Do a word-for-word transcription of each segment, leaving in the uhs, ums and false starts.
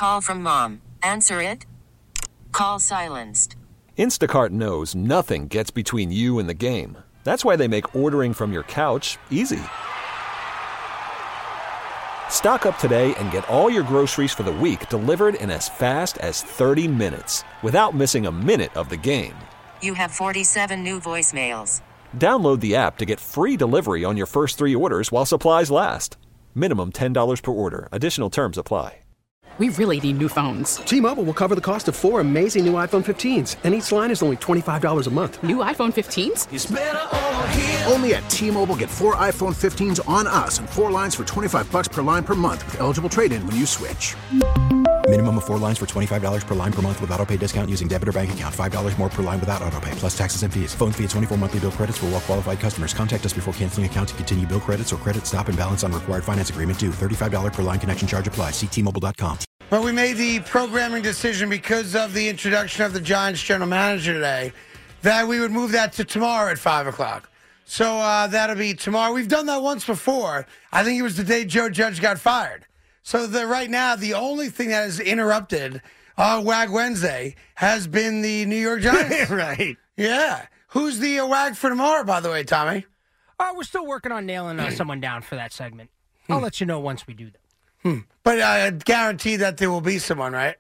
Call from mom. Answer it. Call silenced. Instacart knows nothing gets between you and the game. That's why they make ordering from your couch easy. Stock up today and get all your groceries for the week delivered in as fast as thirty minutes without missing a minute of the game. You have forty-seven new voicemails. Download the app to get free delivery on your first three orders while supplies last. Minimum ten dollars per order. Additional terms apply. We really need new phones. T-Mobile will cover the cost of four amazing new iPhone fifteens, and each line is only twenty-five dollars a month. New iPhone fifteens? It's better over here. Only at T-Mobile, get four iPhone fifteens on us and four lines for twenty-five bucks per line per month with eligible trade-in when you switch. Minimum of four lines for twenty-five dollars per line per month with autopay discount using debit or bank account. five dollars more per line without autopay, plus taxes and fees. Phone fee at twenty-four monthly bill credits for well-qualified customers. Contact us before canceling account to continue bill credits or credit stop and balance on required finance agreement due. thirty-five dollars per line connection charge applies. See T Mobile dot com. Well, we made the programming decision because of the introduction of the Giants general manager today that we would move that to tomorrow at five o'clock. So uh, that'll be tomorrow. We've done that once before. I think it was the day Joe Judge got fired. So the, right now, the only thing that has interrupted uh, Wag Wednesday has been the New York Giants. Right. Yeah. Who's the uh, Wag for tomorrow, by the way, Tommy? Uh, we're still working on nailing uh, someone down for that segment. I'll Hmm. let you know once we do that. Hmm. But I guarantee that there will be someone, right?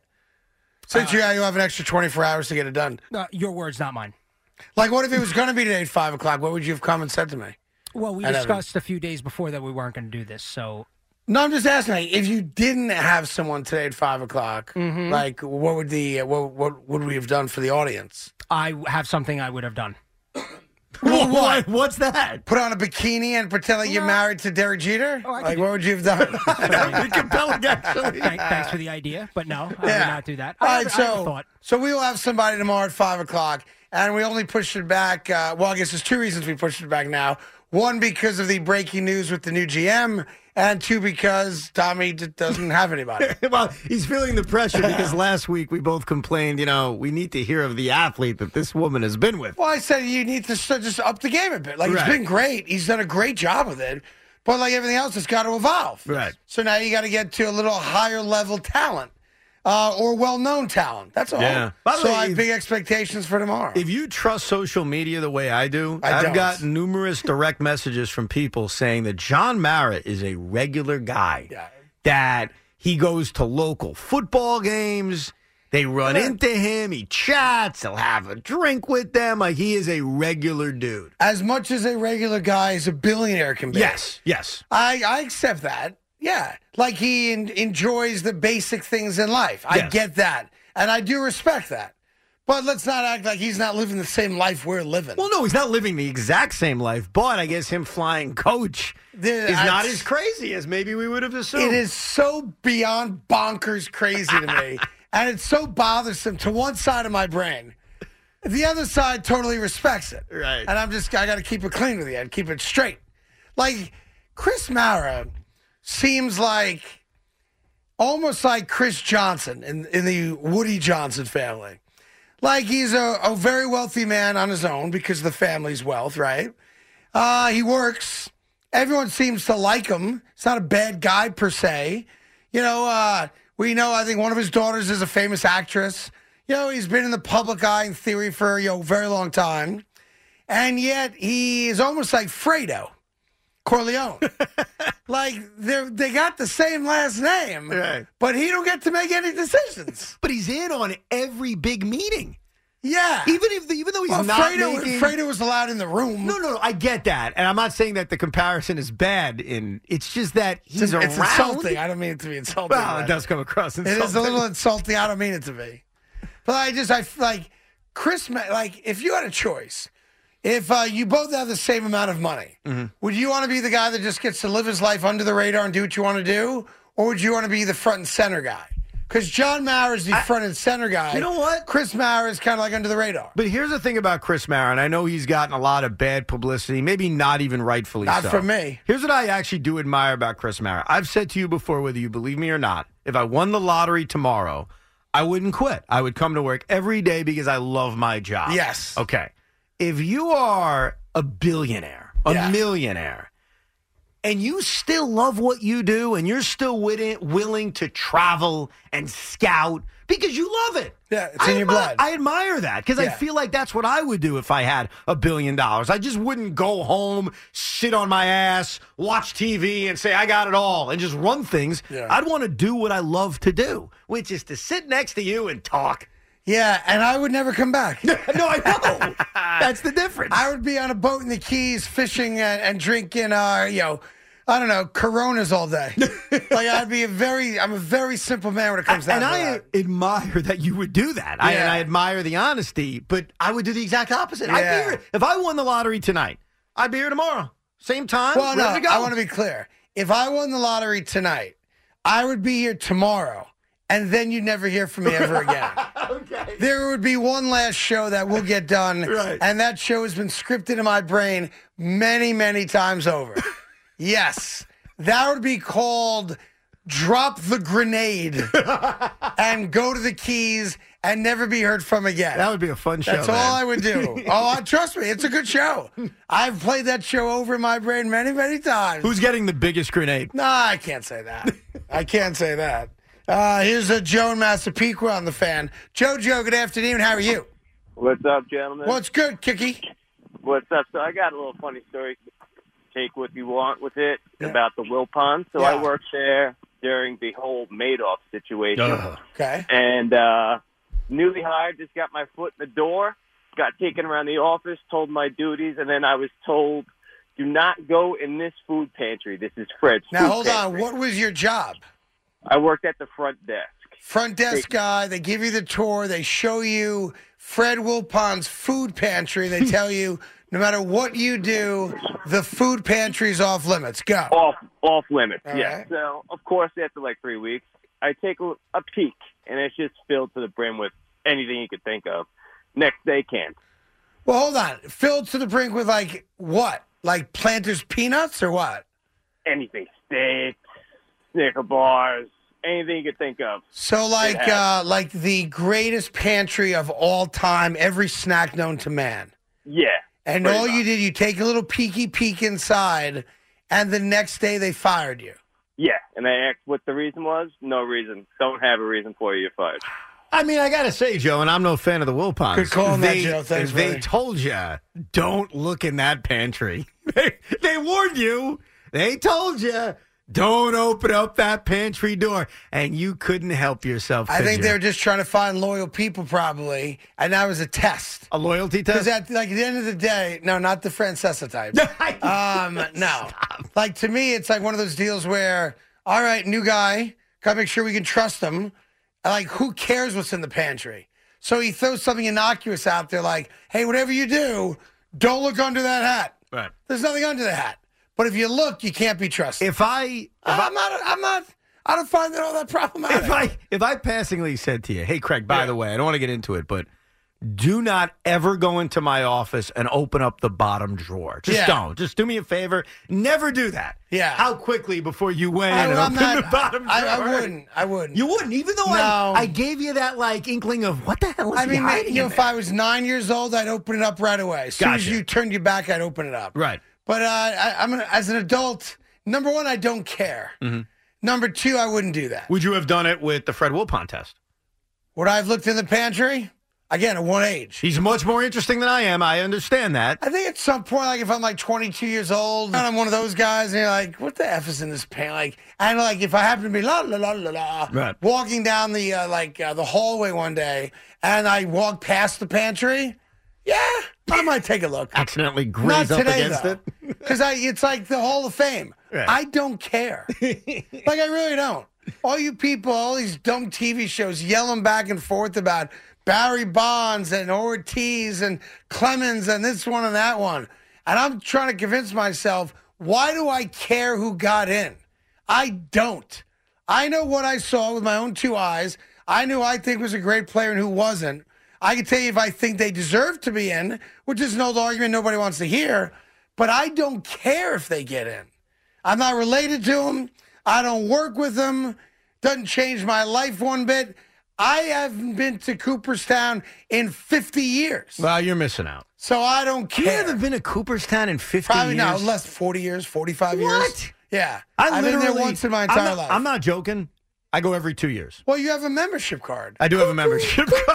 Since Uh, you, you have an extra twenty-four hours to get it done. Uh, your words, not mine. Like, what if it was going to be today at five o'clock? What would you have come and said to me? Well, we And discussed a few days before that we weren't going to do this, so... No, I'm just asking. Like, if you didn't have someone today at five o'clock, Mhm. like, what would the what what would we have done for the audience? I have something I would have done. Well, what? What's that? Put on a bikini and pretend like you're married to Derek Jeter? Oh, I like, could- what would you have done? That would be compelling, actually. Thank, thanks for the idea, but no, I Yeah. would not do that. All I right, never- I never so thought. so we will have somebody tomorrow at five o'clock, and we only pushed it back. Uh, well, I guess there's two reasons we pushed it back now. One, because of the breaking news with the new G M, and two, because Tommy d- doesn't have anybody. Well, he's feeling the pressure because last week we both complained, you know, we need to hear of the athlete that this woman has been with. Well, I said you need to st- just up the game a bit. Like, Right. it's been great. He's done a great job with it. But like everything else, it's got to evolve. Right. So now you got to get to a little higher level talent uh, or well-known talent. That's all. Yeah. By the So way, I have big expectations for tomorrow. If you trust social media the way I do, I I've don't. got numerous direct messages from people saying that John Mara is a regular guy, Yeah. that he goes to local football games. They run Yeah. into him. He chats. He'll have a drink with them. Like, he is a regular dude. As much as a regular guy as a billionaire can be. Yes, yes. I, I accept that. Yeah. Like he en- enjoys the basic things in life. I Yes. get that. And I do respect that. But let's not act like he's not living the same life we're living. Well, no, he's not living the exact same life, but I guess him flying coach The- is I- not as crazy as maybe we would have assumed. It is so beyond bonkers crazy to me. And it's so bothersome to one side of my brain. The other side totally respects it. Right. And I'm just, I got to keep it clean with you and keep it straight. Like, Chris Mara seems like almost like Chris Johnson in, in the Woody Johnson family. Like, he's a, a very wealthy man on his own because of the family's wealth, right? Uh, he works. Everyone seems to like him. He's not a bad guy per se. You know, uh, we know, I think one of his daughters is a famous actress. You know, he's been in the public eye in theory for, you know, a very long time. And yet he is almost like Fredo Corleone. Like, they they got the same last name, Right. but he don't get to make any decisions. But he's in on every big meeting. Yeah. Even if the, even though he's well, not Fredo, making... Fredo was allowed in the room. No, no, no, I get that. And I'm not saying that the comparison is bad. In It's just that he's it's, around. it's insulting. I don't mean it to be insulting. Well, it but does come across insulting. It is a little insulting. I don't mean it to be. But I just, I like, Chris, Ma- like, if you had a choice, if uh, you both have the same amount of money, Mm-hmm. would you want to be the guy that just gets to live his life under the radar and do what you want to do? Or would you want to be the front and center guy? Because John Mara is the I- front and center guy. You know what? Chris Mara is kind of like under the radar. But here's the thing about Chris Mara, and I know he's gotten a lot of bad publicity, maybe not even rightfully Not so. from me. Here's what I actually do admire about Chris Mara. I've said to you before, whether you believe me or not, if I won the lottery tomorrow, I wouldn't quit. I would come to work every day because I love my job. Yes. Okay. If you are a billionaire, a Yeah. millionaire, and you still love what you do and you're still willing, willing to travel and scout because you love it. Yeah, it's I in your admi- blood. I admire that because I Yeah. feel like that's what I would do if I had a billion dollars. I just wouldn't go home, sit on my ass, watch T V, and say, I got it all, and just run things. Yeah. I'd want to do what I love to do, which is to sit next to you and talk. Yeah, and I would never come back. No, I know. That's the difference. I would be on a boat in the Keys fishing and, and drinking, uh, you know, I don't know, Coronas all day. Like, I'd be a very, I'm a very simple man when it comes down and to I that. admire that you would do that. I, and Yeah. I admire the honesty, but I would do the exact opposite. I'd Yeah. be here. If I won the lottery tonight, I'd be here tomorrow. Same time. Well, no, ready to go. I want to be clear. If I won the lottery tonight, I would be here tomorrow, and then you'd never hear from me ever again. Okay. There would be one last show that will get done, Right. and that show has been scripted in my brain many, many times over. Yes, that would be called Drop the Grenade and Go to the Keys and never be heard from again. That would be a fun show. That's man. all I would do. Oh, trust me, it's a good show. I've played that show over in my brain many, many times. Who's getting the biggest grenade? No, I can't say that. I can't say that. Uh, here's a Joe in Massapequa on the fan. Jojo, good afternoon. How are you? What's up, gentlemen? What's good, Kiki? What's up? So I got a little funny story. Take what you want with it Yeah. about the Wilpons. So Yeah. I worked there during the whole Madoff situation. Ugh. Okay. And uh, newly hired, just got my foot in the door, got taken around the office, told my duties, and then I was told, do not go in this food pantry. This is Fred's Now, food hold on. pantry. What was your job? I worked at the front desk. Front desk guy. They give you the tour. They show you Fred Wilpon's food pantry. They tell you, no matter what you do, the food pantry's off limits. Go. Off off limits, All yes. right. So, of course, after like three weeks, I take a, a peek, and it's just filled to the brim with anything you could think of. Next day, can't. Well, hold on. Filled to the brink with, like, what? Like Planters peanuts or what? Anything. Steaks, Snicker bars, anything you could think of. So, like, It has. uh, like the greatest pantry of all time, every snack known to man. Yeah. And pretty all you much. did, you take a little peeky peek inside, and the next day they fired you. Yeah. And I asked what the reason was. No reason. Don't have a reason for you. You're fired. I mean, I got to say, Joe, and I'm no fan of the Wilpons. Good call on that, they, Joe. Thanks, They buddy. told you, don't look in that pantry. They, they warned you. They told you, don't open up that pantry door. And you couldn't help yourself. I could think you? they were just trying to find loyal people, probably, and that was a test. A loyalty Because test? at like at the end of the day, no, not the Francesa type. Um, no, like to me, it's like one of those deals where, all right, new guy, gotta make sure we can trust him. Like, who cares what's in the pantry? So he throws something innocuous out there, like, hey, whatever you do, don't look under that hat. Right. There's nothing under the hat. But if you look, you can't be trusted. If I... If I I'm not. I'm not. I don't find that all that problematic. If I if I passingly said to you, hey, Craig, by Yeah. the way, I don't want to get into it, but do not ever go into my office and open up the bottom drawer. Just Yeah. don't. Just do me a favor. Never do that. Yeah. How quickly before you went I, and I'm open not, the bottom drawer? I, I wouldn't. I wouldn't. You wouldn't, even though No. I, I gave you that like inkling of what the hell is I he mean, hiding you know, in if there? I was nine years old, I'd open it up right away. As soon as Gotcha. you turned your back, I'd open it up. Right. But uh, I, I'm an, as an adult, number one, I don't care. Mm-hmm. Number two, I wouldn't do that. Would you have done it with the Fred Wilpon test? Would I have looked in the pantry? Again, at one age. He's much more interesting than I am. I understand that. I think at some point, like if I'm like twenty-two years old and I'm one of those guys, and you're like, what the F is in this pant? Like, and like if I happen to be la la la la la, Right. walking down the uh, like uh, the hallway one day, and I walk past the pantry, yeah, I might take a look. Accidentally Not graze up today, against though, it. because I it's like the Hall of Fame. Right. I don't care. Like I really don't. All you people, all these dumb T V shows yelling back and forth about Barry Bonds and Ortiz and Clemens and this one and that one. And I'm trying to convince myself, why do I care who got in? I don't. I know what I saw with my own two eyes. I knew I think was a great player and who wasn't. I can tell you if I think they deserve to be in, which is an old argument nobody wants to hear, but I don't care if they get in. I'm not related to them. I don't work with them. Doesn't change my life one bit. I haven't been to Cooperstown in fifty years. Well, you're missing out. So I don't care. You haven't been to Cooperstown in fifty Probably years? Probably not. Less forty years, forty-five what? years. What? Yeah. I I've been there literally- once in my entire I'm not, life. I'm not joking. I go every two years. Well, you have a membership card. I do have a membership card.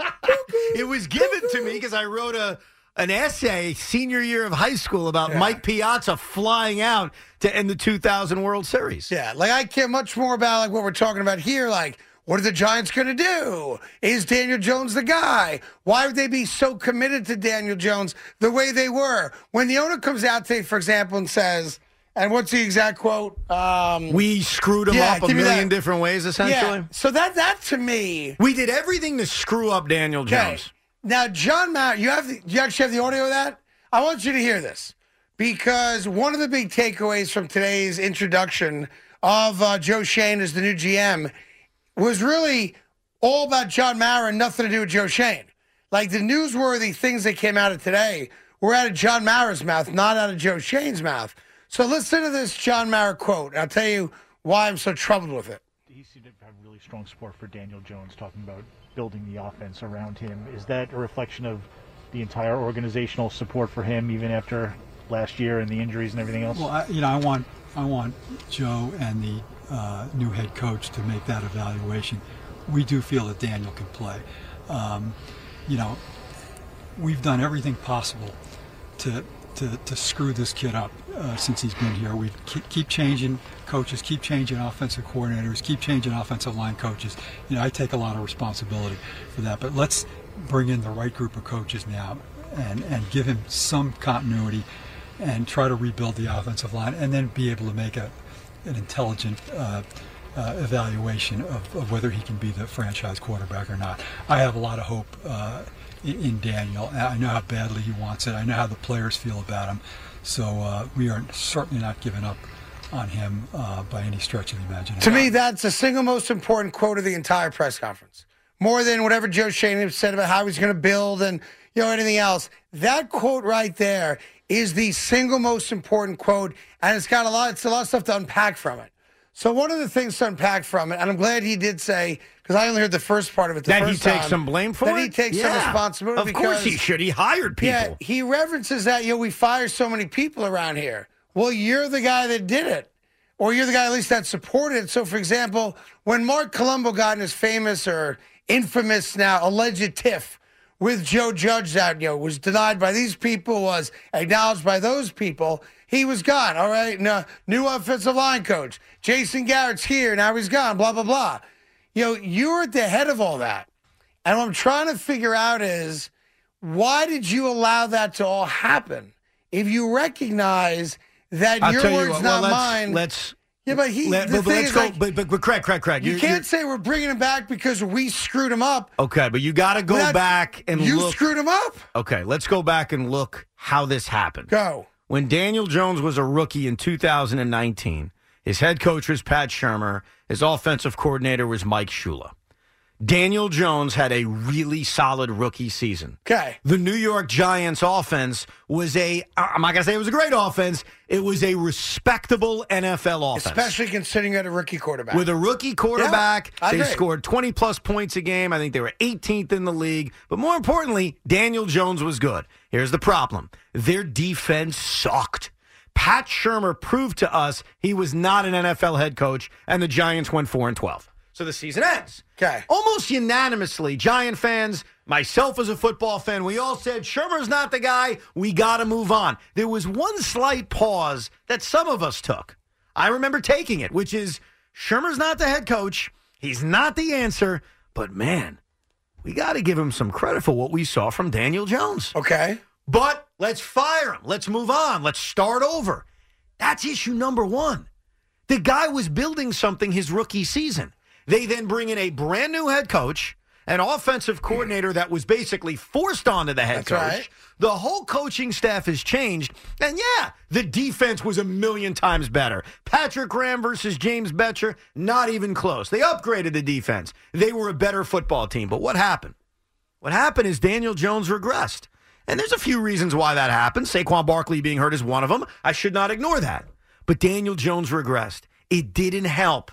It was given to me because I wrote a an essay senior year of high school about Yeah. Mike Piazza flying out to end the two thousand World Series. Yeah, like I care much more about like what we're talking about here. Like, what are the Giants going to do? Is Daniel Jones the guy? Why would they be so committed to Daniel Jones the way they were? When the owner comes out today, for example, and says, and what's the exact quote? Um, We screwed him Yeah, up a give me million that. different ways, essentially. yeah. So that that to me. We did everything to screw up Daniel Okay. Jones. Now, John Mauer, you have the, you actually have the audio of that? I want you to hear this because one of the big takeaways from today's introduction of uh, Joe Schoen as the new G M was really all about John Mauer and nothing to do with Joe Schoen. Like the newsworthy things that came out of today were out of John Mauer's mouth, not out of Joe Schoen's mouth. So listen to this John Mauer quote, and I'll tell you why I'm so troubled with it. He seemed to have really strong support for Daniel Jones, talking about building the offense around him. Is that a reflection of the entire organizational support for him, even after last year and the injuries and everything else? Well, I, you know, I want I want Joe and the uh, new head coach to make that evaluation. We do feel that Daniel can play. Um, you know, we've done everything possible to to, to screw this kid up uh, since he's been here. We keep, keep changing coaches, keep changing offensive coordinators, keep changing offensive line coaches. You know, I take a lot of responsibility for that. But let's bring in the right group of coaches now and, and give him some continuity and try to rebuild the offensive line and then be able to make a an intelligent uh, uh, evaluation of, of whether he can be the franchise quarterback or not. I have a lot of hope uh, in, in Daniel. I know how badly he wants it. I know how the players feel about him. So uh, we are certainly not giving up on him uh, by any stretch of the imagination. To me, that's the single most important quote of the entire press conference. More than whatever Joe Schoen said about how he's going to build and you know anything else. That quote right there is the single most important quote, and it's got a lot. It's a lot of stuff to unpack from it. So one of the things to unpack from it, and I'm glad he did say, because I only heard the first part of it. The That first he takes time, some blame for that it? he takes Yeah. some responsibility. Of because, course he should. He hired people. Yeah, he references that. You know, we fire so many people around here. Well, you're the guy that did it. Or you're the guy at least that supported it. So, for example, when Mark Colombo got in his famous or infamous now alleged tiff with Joe Judge that you know was denied by these people, was acknowledged by those people, he was gone. All right, no, new offensive line coach, Jason Garrett's here, now he's gone. Blah blah blah. You know, you're at the head of all that, and what I'm trying to figure out is why did you allow that to all happen? If you recognize that I'll your tell you words, what, not well, let's, mine. Let's yeah, but he. let, the but, but thing let's is, go. like, but, but, but Craig, Craig, Craig. you you're- can't you're- say we're bringing him back because we screwed him up. Okay, but you got to go Without- back and you look. screwed him up. Okay, let's go back and look how this happened. Go. When Daniel Jones was a rookie in two thousand nineteen, his head coach was Pat Shurmur. His offensive coordinator was Mike Shula. Daniel Jones had a really solid rookie season. Okay. The New York Giants offense was a, I'm not going to say it was a great offense, it was a respectable N F L offense. Especially considering you had a rookie quarterback. With a rookie quarterback, Yeah, I they agree. scored twenty-plus points a game. I think they were eighteenth in the league. But more importantly, Daniel Jones was good. Here's the problem. Their defense sucked. Pat Shurmur proved to us he was not an N F L head coach, and the Giants went four and twelve. So the season ends. Okay. Almost unanimously, Giant fans, myself as a football fan, we all said, Shurmur's not the guy. We got to move on. There was one slight pause that some of us took. I remember taking it, which is, Shurmur's not the head coach. He's not the answer. But, man, we got to give him some credit for what we saw from Daniel Jones. Okay. But let's fire him. Let's move on. Let's start over. That's issue number one. The guy was building something his rookie season. They then bring in a brand new head coach, an offensive coordinator that was basically forced onto the head That's coach. right. The whole coaching staff has changed. And yeah, the defense was a million times better. Patrick Graham versus James Betcher, not even close. They upgraded the defense. They were a better football team. But what happened? What happened is Daniel Jones regressed. And there's a few reasons why that happened. Saquon Barkley being hurt is one of them. I should not ignore that. But Daniel Jones regressed. It didn't help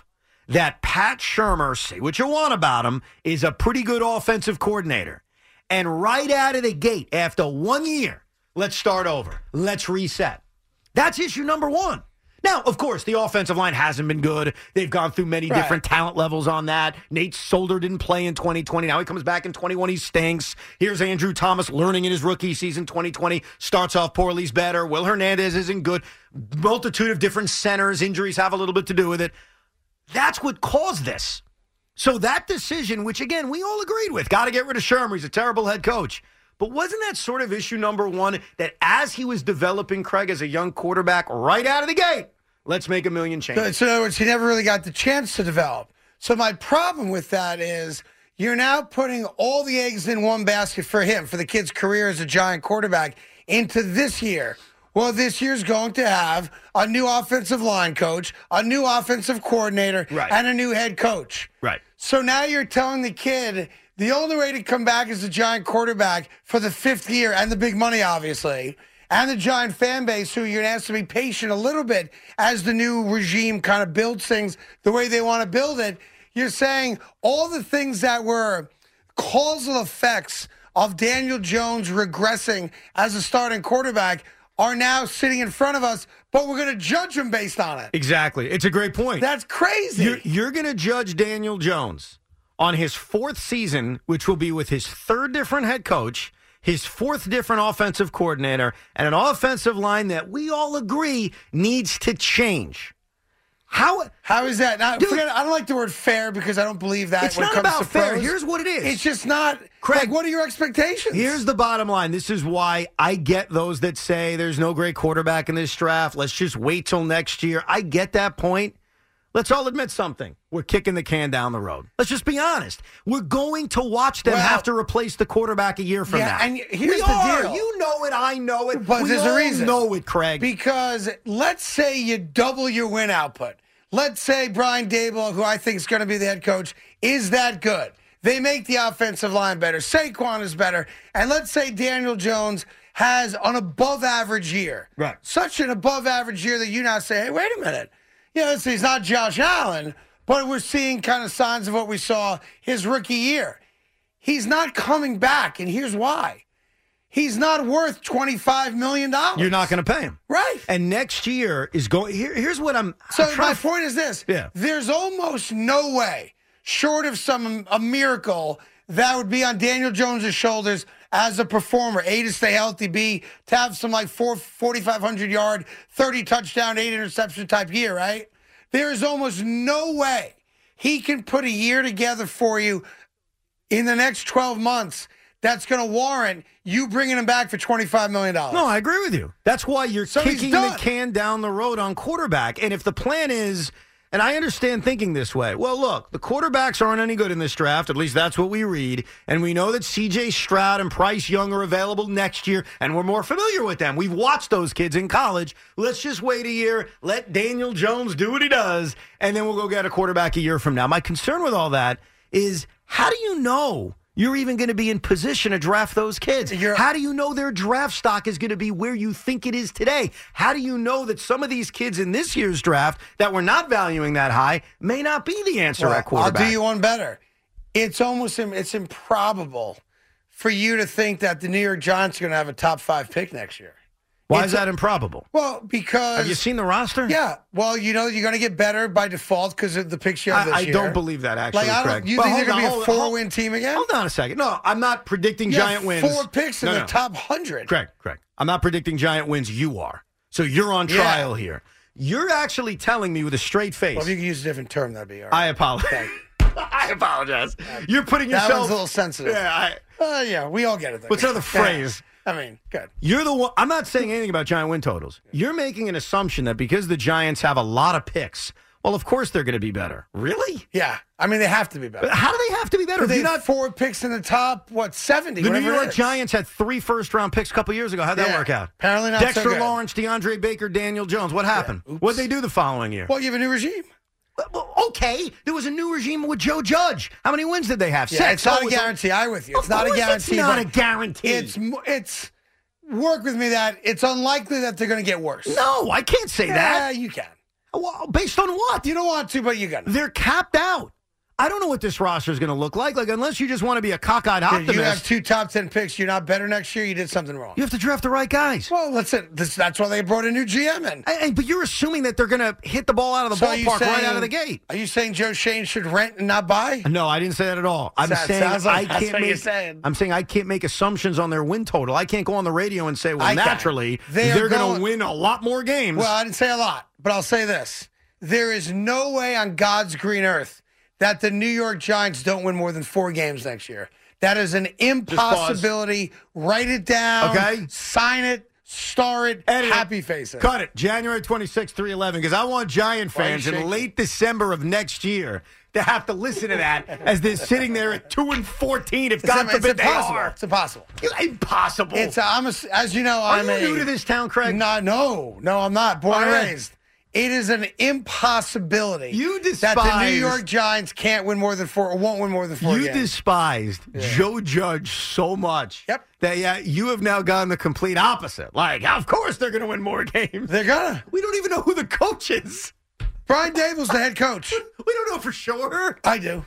that Pat Shurmur, say what you want about him, is a pretty good offensive coordinator. And right out of the gate, after one year, let's start over. Let's reset. That's issue number one. Now, of course, the offensive line hasn't been good. They've gone through many Right. different talent levels on that. Nate Solder didn't play in twenty twenty. Now he comes back in twenty-one. He stinks. Here's Andrew Thomas learning in his rookie season. twenty twenty starts off poorly. He's better. Will Hernandez isn't good. Multitude of different centers. Injuries have a little bit to do with it. That's what caused this. So that decision, which, again, we all agreed with, got to get rid of Shurmur. He's a terrible head coach. But wasn't that sort of issue number one, that as he was developing Craig as a young quarterback right out of the gate, let's make a million changes? So in other words, he never really got the chance to develop. So my problem with that is you're now putting all the eggs in one basket for him, for the kid's career as a Giant quarterback, into this year. Well, this year's going to have a new offensive line coach, a new offensive coordinator, Right. and a new head coach. Right. So now you're telling the kid the only way to come back as a Giant quarterback for the fifth year, and the big money, obviously, and the Giant fan base, who you're going to have to be patient a little bit as the new regime kind of builds things the way they want to build it. You're saying all the things that were causal effects of Daniel Jones regressing as a starting quarterback are now sitting in front of us, but we're going to judge him based on it. Exactly. It's a great point. That's crazy. You're, you're going to judge Daniel Jones on his fourth season, which will be with his third different head coach, his fourth different offensive coordinator, and an offensive line that we all agree needs to change. How How is that? Now, Dude, forget, I don't like the word fair because I don't believe that It's when not it comes about to fair. pros. Here's what it is. It's just not. Craig, like, what are your expectations? Here's the bottom line. This is why I get those that say there's no great quarterback in this draft. Let's just wait till next year. I get that point. Let's all admit something. We're kicking the can down the road. Let's just be honest. We're going to watch them Well, have to replace the quarterback a year from yeah, now. and here's we the are. deal. You know it. I know it. But we there's all a reason. know it, Craig. Because let's say you double your win output. Let's say Brian Daboll, who I think is going to be the head coach, is that good. They make the offensive line better. Saquon is better. And let's say Daniel Jones has an above-average year. Right. Such an above-average year that you now say, hey, wait a minute. You know, he's not Josh Allen, but we're seeing kind of signs of what we saw his rookie year. He's not coming back, and here's why. He's not worth twenty-five million dollars. You're not going to pay him. Right. And next year is going. Here, here's what I'm. So I'm trying my to- point is this. Yeah. There's almost no way, short of some a miracle, that would be on Daniel Jones' shoulders as a performer. A, to stay healthy. B, to have some like four, forty-five hundred yard, thirty touchdown, eight interception type year, right? There is almost no way he can put a year together for you in the next twelve months that's going to warrant you bringing him back for twenty-five million dollars. No, I agree with you. That's why you're So he's kicking the done. can down the road on quarterback. And if the plan is, and I understand thinking this way, well, look, the quarterbacks aren't any good in this draft. At least that's what we read. And we know that C J Stroud and Bryce Young are available next year, and we're more familiar with them. We've watched those kids in college. Let's just wait a year, let Daniel Jones do what he does, and then we'll go get a quarterback a year from now. My concern with all that is, how do you know you're even going to be in position to draft those kids? You're- How do you know their draft stock is going to be where you think it is today? How do you know that some of these kids in this year's draft that we're not valuing that high may not be the answer Well, at quarterback? I'll do you one better. It's almost im- it's improbable for you to think that the New York Giants are going to have a top five pick next year. Why It's is that improbable? Well, because Have you seen the roster? Yeah. Well, you know you're going to get better by default because of the picks you have I, this I year. don't believe that, actually, Like, I don't, Craig. you But think hold they're going on, to be a hold- four-win team again? Hold on a second. No, I'm not predicting You giant have wins. four picks in No, the no. top one hundred. Craig, Craig. I'm not predicting giant wins. You are. So you're on Yeah. trial here. You're actually telling me with a straight face. Well, if you could use a different term, that'd be all right. I apologize. I apologize. You're putting That yourself. one's a little sensitive. Yeah, I, Uh, yeah, we all get it. Though. what's another phrase? I mean, good. You're the one. I'm not saying anything about giant win totals. You're making an assumption that because the Giants have a lot of picks, well, of course they're going to be better. Really? Yeah. I mean, they have to be better. But how do they have to be better? But If they you're have not, four picks in the top, what, seventy? the New whatever it York is. Giants had three first-round picks a couple years ago. How'd that Yeah, work out? apparently not so Dexter good. Lawrence, DeAndre Baker, Daniel Jones. What happened? Yeah, oops. What'd they do the following year? Well, you have a new regime. Well, okay, there was a new regime with Joe Judge. How many wins did they have? Yeah, Six. it's not Oh, a guarantee. I with you. It's Of not a course guarantee. It's not but a guarantee. It's mo- it's work with me that it's unlikely that they're going to get worse. No, I can't say Yeah, that. you can. Well, based on what? You don't want to, but you got to. They're capped out. I don't know what this roster is going to look like. Like, unless you just want to be a cockeyed optimist. You have two top ten picks. You're not better next year. You did something wrong. You have to draft the right guys. Well, listen, this, that's why they brought a new G M in. Hey, but you're assuming that they're going to hit the ball out of the So are you ballpark right saying- out of the gate. Are you saying Joe Shane should rent and not buy? No, I didn't say that at all. I'm That saying sounds like I that's can't what make. you're saying. I'm saying I can't make assumptions on their win total. I can't go on the radio and say, well, I can. naturally They are they're going going- to win a lot more games. Well, I didn't say a lot, but I'll say this. There is no way on God's green earth that the New York Giants don't win more than four games next year. That is an impossibility. Write it down. Okay. Sign it. Star it. Edit it. Happy face it. Cut it. January twenty-sixth, three eleven, because I want Giant Why are you fans in shaking? late December of next year to have to listen to that as they're sitting there at two and fourteen. If It's, God it's forbid they impossible. are. It's impossible. Impossible. It's I'm a, as you know, Are I'm you a, new to this town, Craig? No, no, no, I'm not. Born and All right. raised. It is an impossibility. You that the New despise- York Giants can't win more than four or won't win more than four You games. despised Joe Judge so much Yep. that yeah, you have now gone the complete opposite. Like, of course they're going to win more games. They're gonna. We don't even know who the coach is. Brian Dable's the head coach. We don't know for sure. I do.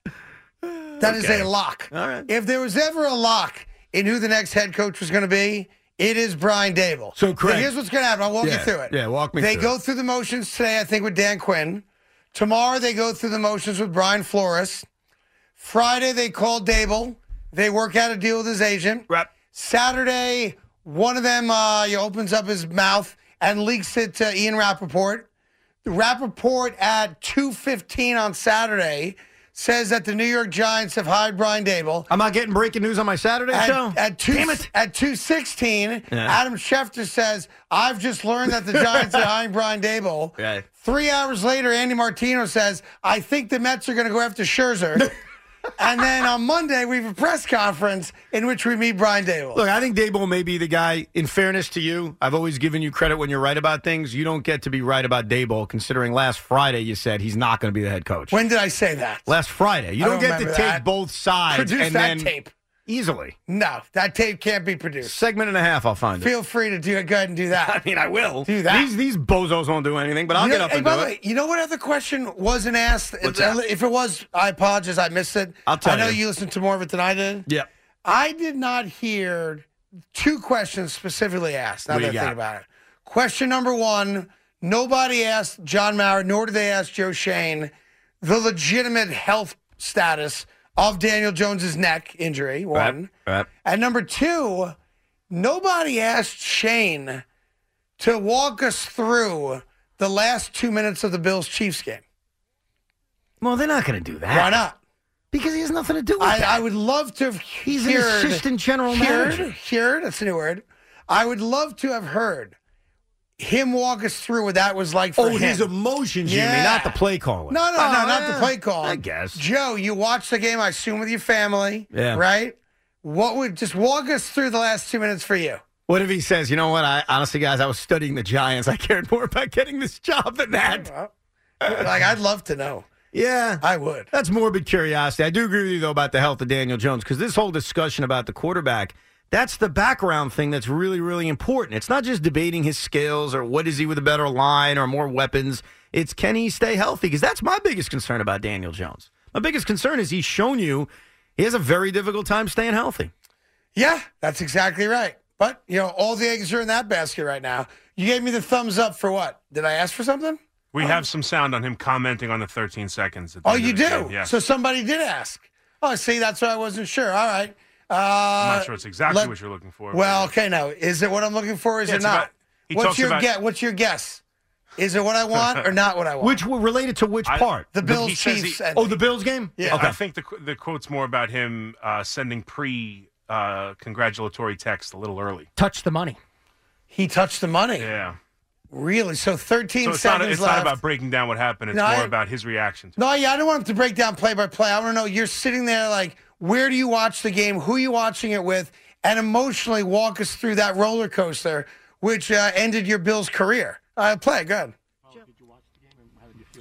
That is Okay. a lock. All right. If there was ever a lock in who the next head coach was going to be, it is Brian Dable. So, Craig- here's what's going to happen. I'll walk Yeah, you through it. yeah, walk me They through go it. through the motions today, I think, with Dan Quinn. Tomorrow, they go through the motions with Brian Flores. Friday, they call Dable. They work out a deal with his agent. Right. Saturday, one of them uh, he opens up his mouth and leaks it to Ian Rappaport. Rappaport at two fifteen on Saturday says that the New York Giants have hired Brian Dable. I'm not getting breaking news on my Saturday show. At, at two, Damn it. At two sixteen, Yeah. Adam Schefter says, I've just learned that the Giants are hiring Brian Dable. Right. Three hours later, Andy Martino says, I think the Mets are going to go after Scherzer. And then on Monday, we have a press conference in which we meet Brian Dable. Look, I think Dable may be the guy. In fairness to you, I've always given you credit when you're right about things. You don't get to be right about Dable, considering last Friday you said he's not going to be the head coach. When did I say that? Last Friday. You I don't, don't get to remember take that. both sides. Produce and that then tape. Easily. No, that tape can't be produced. Segment and a half, I'll find it. Feel free to do go ahead and do that. I mean, I will. Do that. These, these bozos won't do anything, but I'll You get know- up hey, and by do the it. way, you know what other question wasn't asked? What's if, that? if it was, I apologize. I missed it. I'll tell I know you. you listened to more of it than I did. Yeah. I did not hear two questions specifically asked. Now What do that I you think got? about it. Question number one, nobody asked John Maurer, nor did they ask Joe Shane, the legitimate health status of Daniel Jones's neck injury, one. Right, right. And number two, nobody asked Shane to walk us through the last two minutes of the Bills-Chiefs game. Well, they're not going to do that. Why not? Because he has nothing to do with I, that. I would love to have He's an heard, assistant general heard, manager. Heard, that's a new word. I would love to have heard him walk us through what that was like for Oh, him. his emotions, you mean, Yeah. not the play calling. No, no, Oh, no, not yeah. the play call. I guess. Joe, you watched the game, I assume, with your family. Yeah. Right? What would just walk us through the last two minutes for you? What if he says, you know what, I honestly, guys, I was studying the Giants. I cared more about getting this job than that. Like, I'd love to know. Yeah. I would. That's morbid curiosity. I do agree with you, though, about the health of Daniel Jones, because this whole discussion about the quarterback, that's the background thing that's really, really important. It's not just debating his skills or what is he with a better line or more weapons. It's can he stay healthy? Because that's my biggest concern about Daniel Jones. My biggest concern is he's shown you he has a very difficult time staying healthy. Yeah, that's exactly right. But, you know, all the eggs are in that basket right now. You gave me the thumbs up for what? Did I ask for something? We have some sound on him commenting on the thirteen seconds. At the Oh, end you of the do? game, yes. So somebody did ask. Oh, see, that's why I wasn't sure. All right. Uh, I'm not sure it's exactly let- what you're looking for. Well, okay, now, is it what I'm looking for or is Yeah, it it's not? about- he what's, talks your about- guess? what's your guess? Is it what I want or not what I want? Which were related to which I- part? The he Bills says Chiefs. he- and Oh, the Bills game? Yeah. Okay. I think the the quote's more about him uh, sending pre uh, congratulatory text a little early. Touch the money. he touched the money. Yeah. Really? So thirteen So it's not seconds it's left. not about breaking down what happened. It's No, more I- about his reaction. To No, yeah, I don't want him to break down play by play. I want to know you're sitting there like, where do you watch the game? Who are you watching it with? And emotionally walk us through that roller coaster, which uh, ended your Bills' career. Uh, play, go ahead.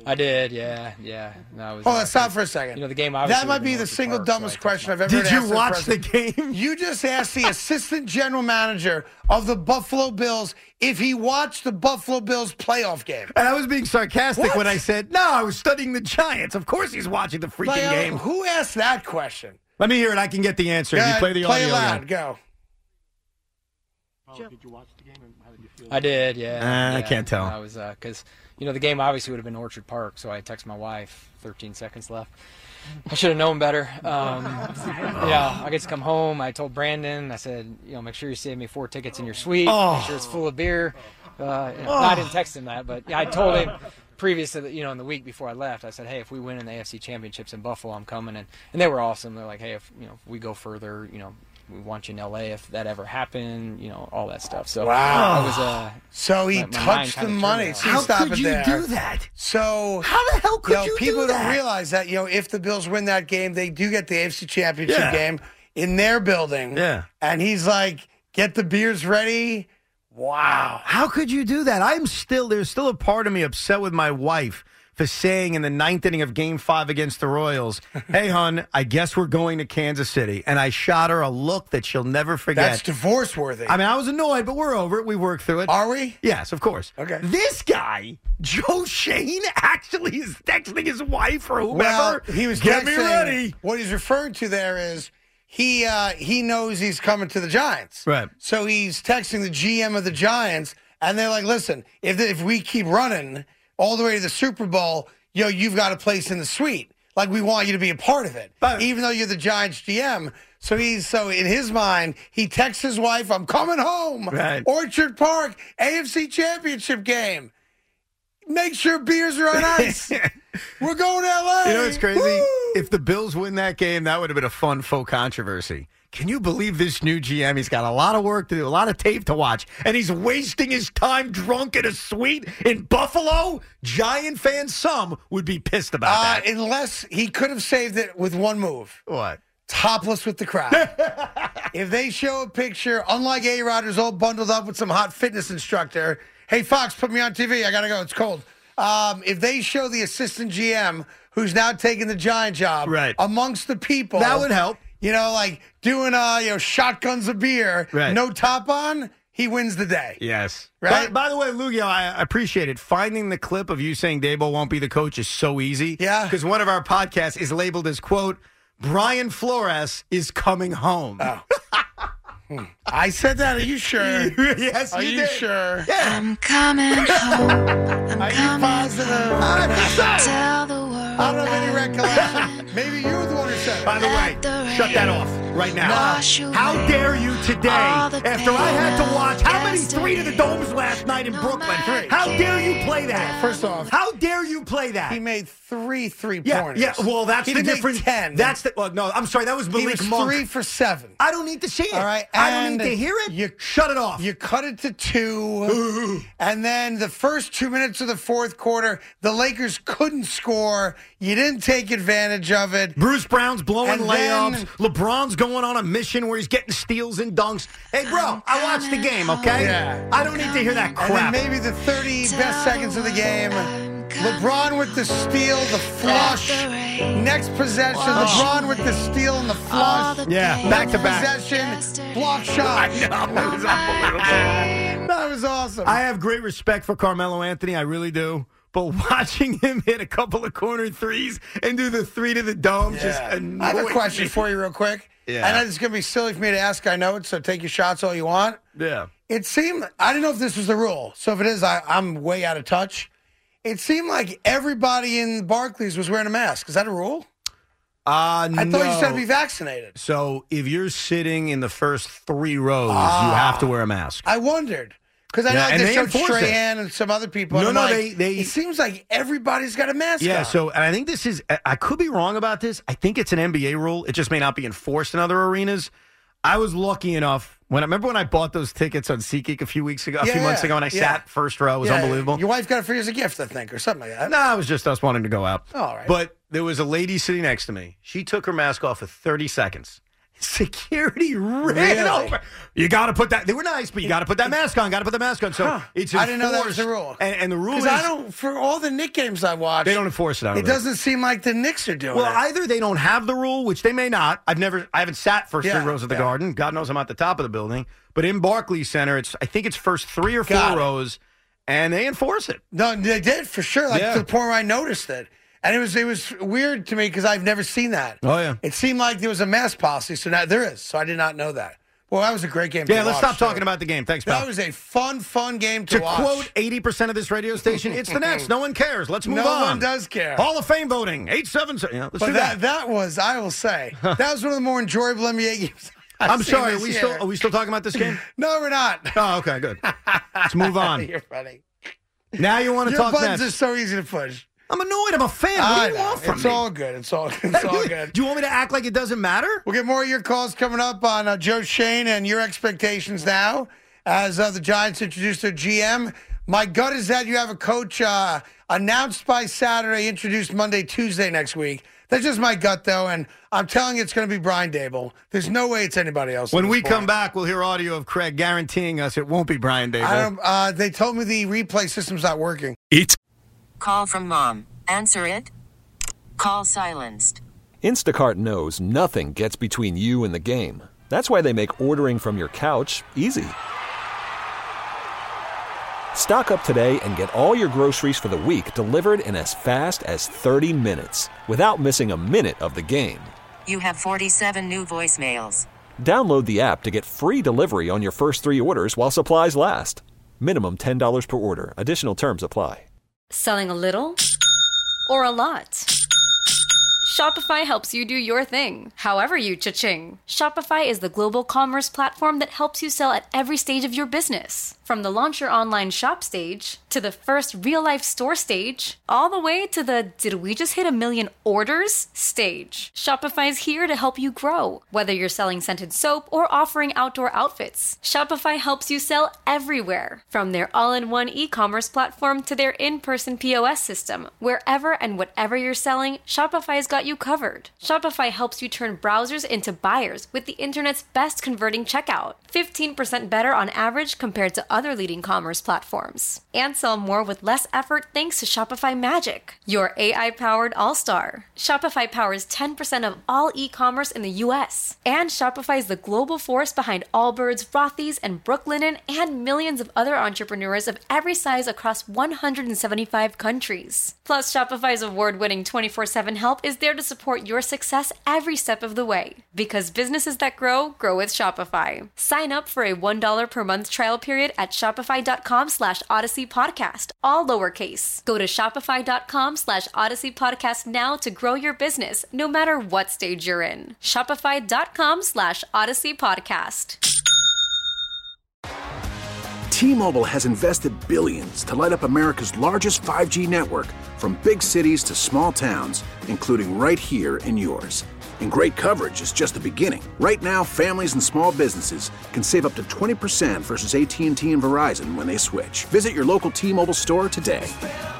I did, yeah, yeah. No, it was, Oh, uh, let's stop for a second. You know, the game obviously That might was be in the Orchard single Park, so dumbest I question I've ever Did heard you asked watch the the president. game? You just asked the assistant general manager of the Buffalo Bills if he watched the Buffalo Bills playoff game. And I was being sarcastic What? when I said, no, I was studying the Giants. Of course he's watching the freaking Like, uh, game. Who asked that question? Let me hear it. I can get the answer. Go You ahead, play the play audio. it loud. again. Go. Oh, did you watch the game and how did you feel? I did, yeah. Uh, I yeah. can't tell. I was because you know the game obviously would have been Orchard Park, so I texted my wife. thirteen seconds left. I should have known better. Um, yeah, I get to come home. I told Brandon. I said, you know, make sure you save me four tickets in your suite. Oh. Make sure it's full of beer. Uh, you know, Oh. no, I didn't text him that, but yeah, I told him previous to the, you know in the week before I left. I said, hey, if we win in the A F C Championships in Buffalo, I'm coming. And and they were awesome. They're like, hey, if you know if we go further, you know. We want you in L A if that ever happened, you know, all that stuff. So Wow. I was uh So he my- my mind touched the kinda money. turned See, around. stop How it could you there. do that? So How the hell could you, know, you people do don't that? realize that, you know, if the Bills win that game, they do get the A F C Championship Yeah. game in their building. Yeah. And he's like, get the beers ready. Wow. How could you do that? I'm still, there's still a part of me upset with my wife for saying in the ninth inning of game five against the Royals, hey, hon, I guess we're going to Kansas City. And I shot her a look that she'll never forget. That's divorce worthy. I mean, I was annoyed, but we're over it. We worked through it. Are we? Yes, of course. Okay. This guy, Joe Shane, actually is texting his wife or whomever. Well, he was Get me texting- ready. What he's referring to there is he uh, he knows he's coming to the Giants. Right. So he's texting the G M of the Giants, and they're like, listen, if if we keep running all the way to the Super Bowl, yo, you've got a place in the suite. Like, we want you to be a part of it, But- even though you're the Giants G M. So he's so in his mind, he texts his wife, I'm coming home. Right. Orchard Park, A F C Championship game. Make sure beers are on ice. We're going to L A. You know what's crazy? Woo! If the Bills win that game, that would have been a fun faux controversy. Can you believe this new G M? He's got a lot of work to do, a lot of tape to watch, and he's wasting his time drunk in a suite in Buffalo? Giant fans, some would be pissed about Uh, that. unless he could have saved it with one move. What? Topless with the crowd. If they show a picture, unlike A-Rod, who's all bundled up with some hot fitness instructor, hey, Fox, put me on T V. I got to go. It's cold. Um, if they show the assistant G M who's now taking the Giant job Right. amongst the people. That would help. You know, like doing uh, you know, shotguns of beer, Right. no top on, he wins the day. Yes. Right? By, by the way, Lugio, I I appreciate it. Finding the clip of you saying Dabo won't be the coach is so easy. Yeah. Because one of our podcasts is labeled as, quote, Brian Flores is coming home. Oh. Hmm. I said that. Are you sure? Yes, Are you you did. sure? Yeah. I'm coming home. I'm Are you coming positive? home. I think so. Tell the world. I don't have any recollection. Maybe you were the one who said it. By the way, shut that off right now. How dare you today, after I had to watch how many three to the domes last night in Brooklyn? Three. How dare you play that? First off, How dare you play that? he made three three yeah, pointers. yeah. Well, that's he the didn't make difference. ten. That's the. Well, no, I'm sorry. That was he Malik was Monk. three for seven. I don't need to see it. All right, I don't and need to hear it. You shut it off. You cut it to two, and then the first two minutes of the fourth quarter, the Lakers couldn't score. You didn't take advantage of it. Bruce Brown's blowing And layups. then- LeBron's going on a mission where he's getting steals and dunks. Hey, bro, I watched the game, okay? Yeah. I don't need to hear that And crap. then maybe the thirty best seconds of the game. LeBron with the steal, the flush. Next possession, LeBron with the steal and the flush. Yeah, back to Next back. Possession, block shot. I know, it was unbelievable. That was awesome. I have great respect for Carmelo Anthony. I really do. But watching him hit a couple of corner threes and do the three to the dome just Yeah. annoyed I have a question me. for you real quick. Yeah. I know it's going to be silly for me to ask. I know it, so take your shots all you want. Yeah. It seemed, I don't know if this was the rule. So if it is, I, I'm way out of touch. It seemed like everybody in Barclays was wearing a mask. Is that a rule? Uh, I no. thought you said to be vaccinated. So if you're sitting in the first three rows, Ah. you have to wear a mask. I wondered. Because I Yeah, know and they, they showed enforced it. Strahan and some other people. No, and I'm no, like, they- they- It seems like everybody's got a mask Yeah, on. so and I think this is, I could be wrong about this. I think it's an N B A rule. It just may not be enforced in other arenas. I was lucky enough, when I remember when I bought those tickets on SeatGeek a few weeks ago, a few Yeah, months ago, and I yeah. sat first row. It was Yeah, unbelievable. Your wife got it for you as a gift, I think, or something like that. No, it was just us wanting to go out. All right. But there was a lady sitting next to me. She took her mask off for thirty seconds. Security ran Really? over. You got to put that. They were nice, but you got to put that mask on. Got to put the mask on. So Huh. it's I didn't know that was enforced. the rule. And, and the rule is Because I don't, for all the Knicks games I watch, they don't enforce it. I don't it know. doesn't seem like the Knicks are doing Well, it. either they don't have the rule, which they may not. I've never, I haven't sat first Yeah, three rows of the yeah. Garden. God knows I'm at the top of the building. But in Barclays Center, it's I think it's first three or four Got it. rows, and they enforce it. No, they did for sure. Like Yeah. to the point where I noticed it, and it was it was weird to me because I've never seen that. Oh yeah. It seemed like there was a mask policy, so now there is. So I did not know that. Well, that was a great game. Yeah, to let's watch, stop talking too. about the game. Thanks, pal. That was a fun, fun game to, To watch. quote eighty percent of this radio station, it's the Nets. No one cares. Let's move no on. one does care. Hall of Fame voting, eight seven seven. Yeah, let's but do that, that. that was, I will say, that was one of the more enjoyable N B A games. I've I'm seen sorry. Are this we year. still are we still talking about this game? No, we're not. Oh, okay, good. Let's move on. You're funny. Now you want to Your talk buttons Nets? are so easy to push. I'm annoyed. I'm a fan. What I do you know. want from It's me? all good. It's all, it's all good. Do you want me to act like it doesn't matter? We'll get more of your calls coming up on uh, Joe Shane and your expectations now as uh, the Giants introduce their G M. My gut is that you have a coach uh, announced by Saturday, introduced Monday, Tuesday next week. That's just my gut, though, and I'm telling you it's going to be Brian Dable. There's no way it's anybody else. When at we this come point. back, we'll hear audio of Craig guaranteeing us it won't be Brian Dable. I don't, uh, they told me the replay system's not working. It's Call from mom. Answer it. Call silenced. Instacart knows nothing gets between you and the game. That's why they make ordering from your couch easy. Stock up today and get all your groceries for the week delivered in as fast as thirty minutes without missing a minute of the game. You have forty-seven new voicemails. Download the app to get free delivery on your first three orders while supplies last. Minimum ten dollars per order. Additional terms apply. Selling a little or a lot? Shopify helps you do your thing, however you cha-ching. Shopify is the global commerce platform that helps you sell at every stage of your business. From the launch your online shop stage, to the first real-life store stage, all the way to the did we just hit a million orders stage. Shopify's here to help you grow. Whether you're selling scented soap or offering outdoor outfits, Shopify helps you sell everywhere. From their all-in-one e-commerce platform to their in-person P O S system, wherever and whatever you're selling, Shopify's got you covered. Shopify helps you turn browsers into buyers with the internet's best converting checkout. fifteen percent better on average compared to other leading commerce platforms. And sell more with less effort thanks to Shopify Magic, your A I-powered all-star. Shopify powers ten percent of all e-commerce in the U S. And Shopify is the global force behind Allbirds, Rothy's, and Brooklinen, and millions of other entrepreneurs of every size across one hundred seventy-five countries. Plus, Shopify's award-winning twenty-four seven help is there to support your success every step of the way. Because businesses that grow, grow with Shopify. Sign up for a one dollar per month trial period at shopify.com slash Odyssey Podcast, all lowercase. Go to shopify.com slash Odyssey Podcast now to grow your business, no matter what stage you're in. Shopify.com slash Odyssey Podcast. T-Mobile has invested billions to light up America's largest five G network, from big cities to small towns, including right here in yours. And great coverage is just the beginning. Right now, families and small businesses can save up to twenty percent versus A T and T and Verizon when they switch. Visit your local T-Mobile store today.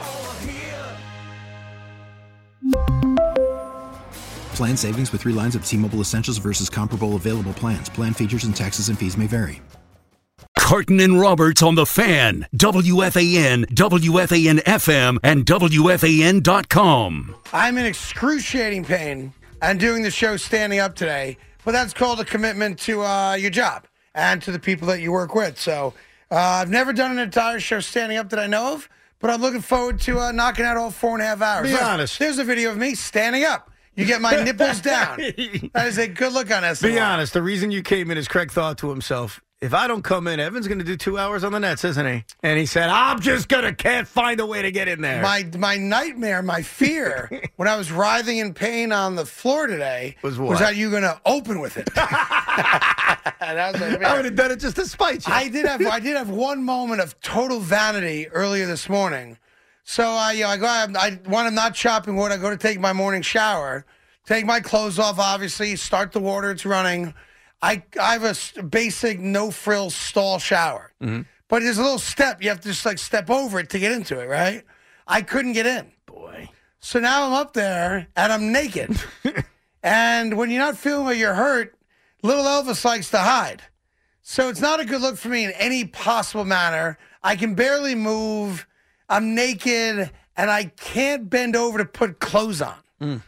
Plan savings with three lines of T-Mobile Essentials versus comparable available plans. Plan features and taxes and fees may vary. Carton and Roberts on the Fan, W F A N, W F A N F M, and W F A N dot com. I'm in excruciating pain and doing the show standing up today, but that's called a commitment to uh, your job and to the people that you work with. So uh, I've never done an entire show standing up that I know of, but I'm looking forward to uh, knocking out all four and a half hours. Be Look, honest. There's a video of me standing up. You get my nipples down. That is a good look on S N L. Be honest. The reason you came in is Craig thought to himself, if I don't come in, Evan's going to do two hours on the Nets, isn't he? And he said, I'm just going to can't find a way to get in there. My my nightmare, my fear, when I was writhing in pain on the floor today, Was what? was that you going to open with it. That was my fear. I would have done it just to spite you. I did have I did have one moment of total vanity earlier this morning. So I, you know, I go. I, I when I'm not chopping wood, I go to take my morning shower, take my clothes off. Obviously, start the water. It's running. I I have a s- basic no frills stall shower, Mm-hmm. but there's a little step. You have to just like step over it to get into it. Right? I couldn't get in. Boy. So now I'm up there and I'm naked. And when you're not feeling like you're hurt, little Elvis likes to hide. So it's not a good look for me in any possible manner. I can barely move. I'm naked, and I can't bend over to put clothes on. Mm.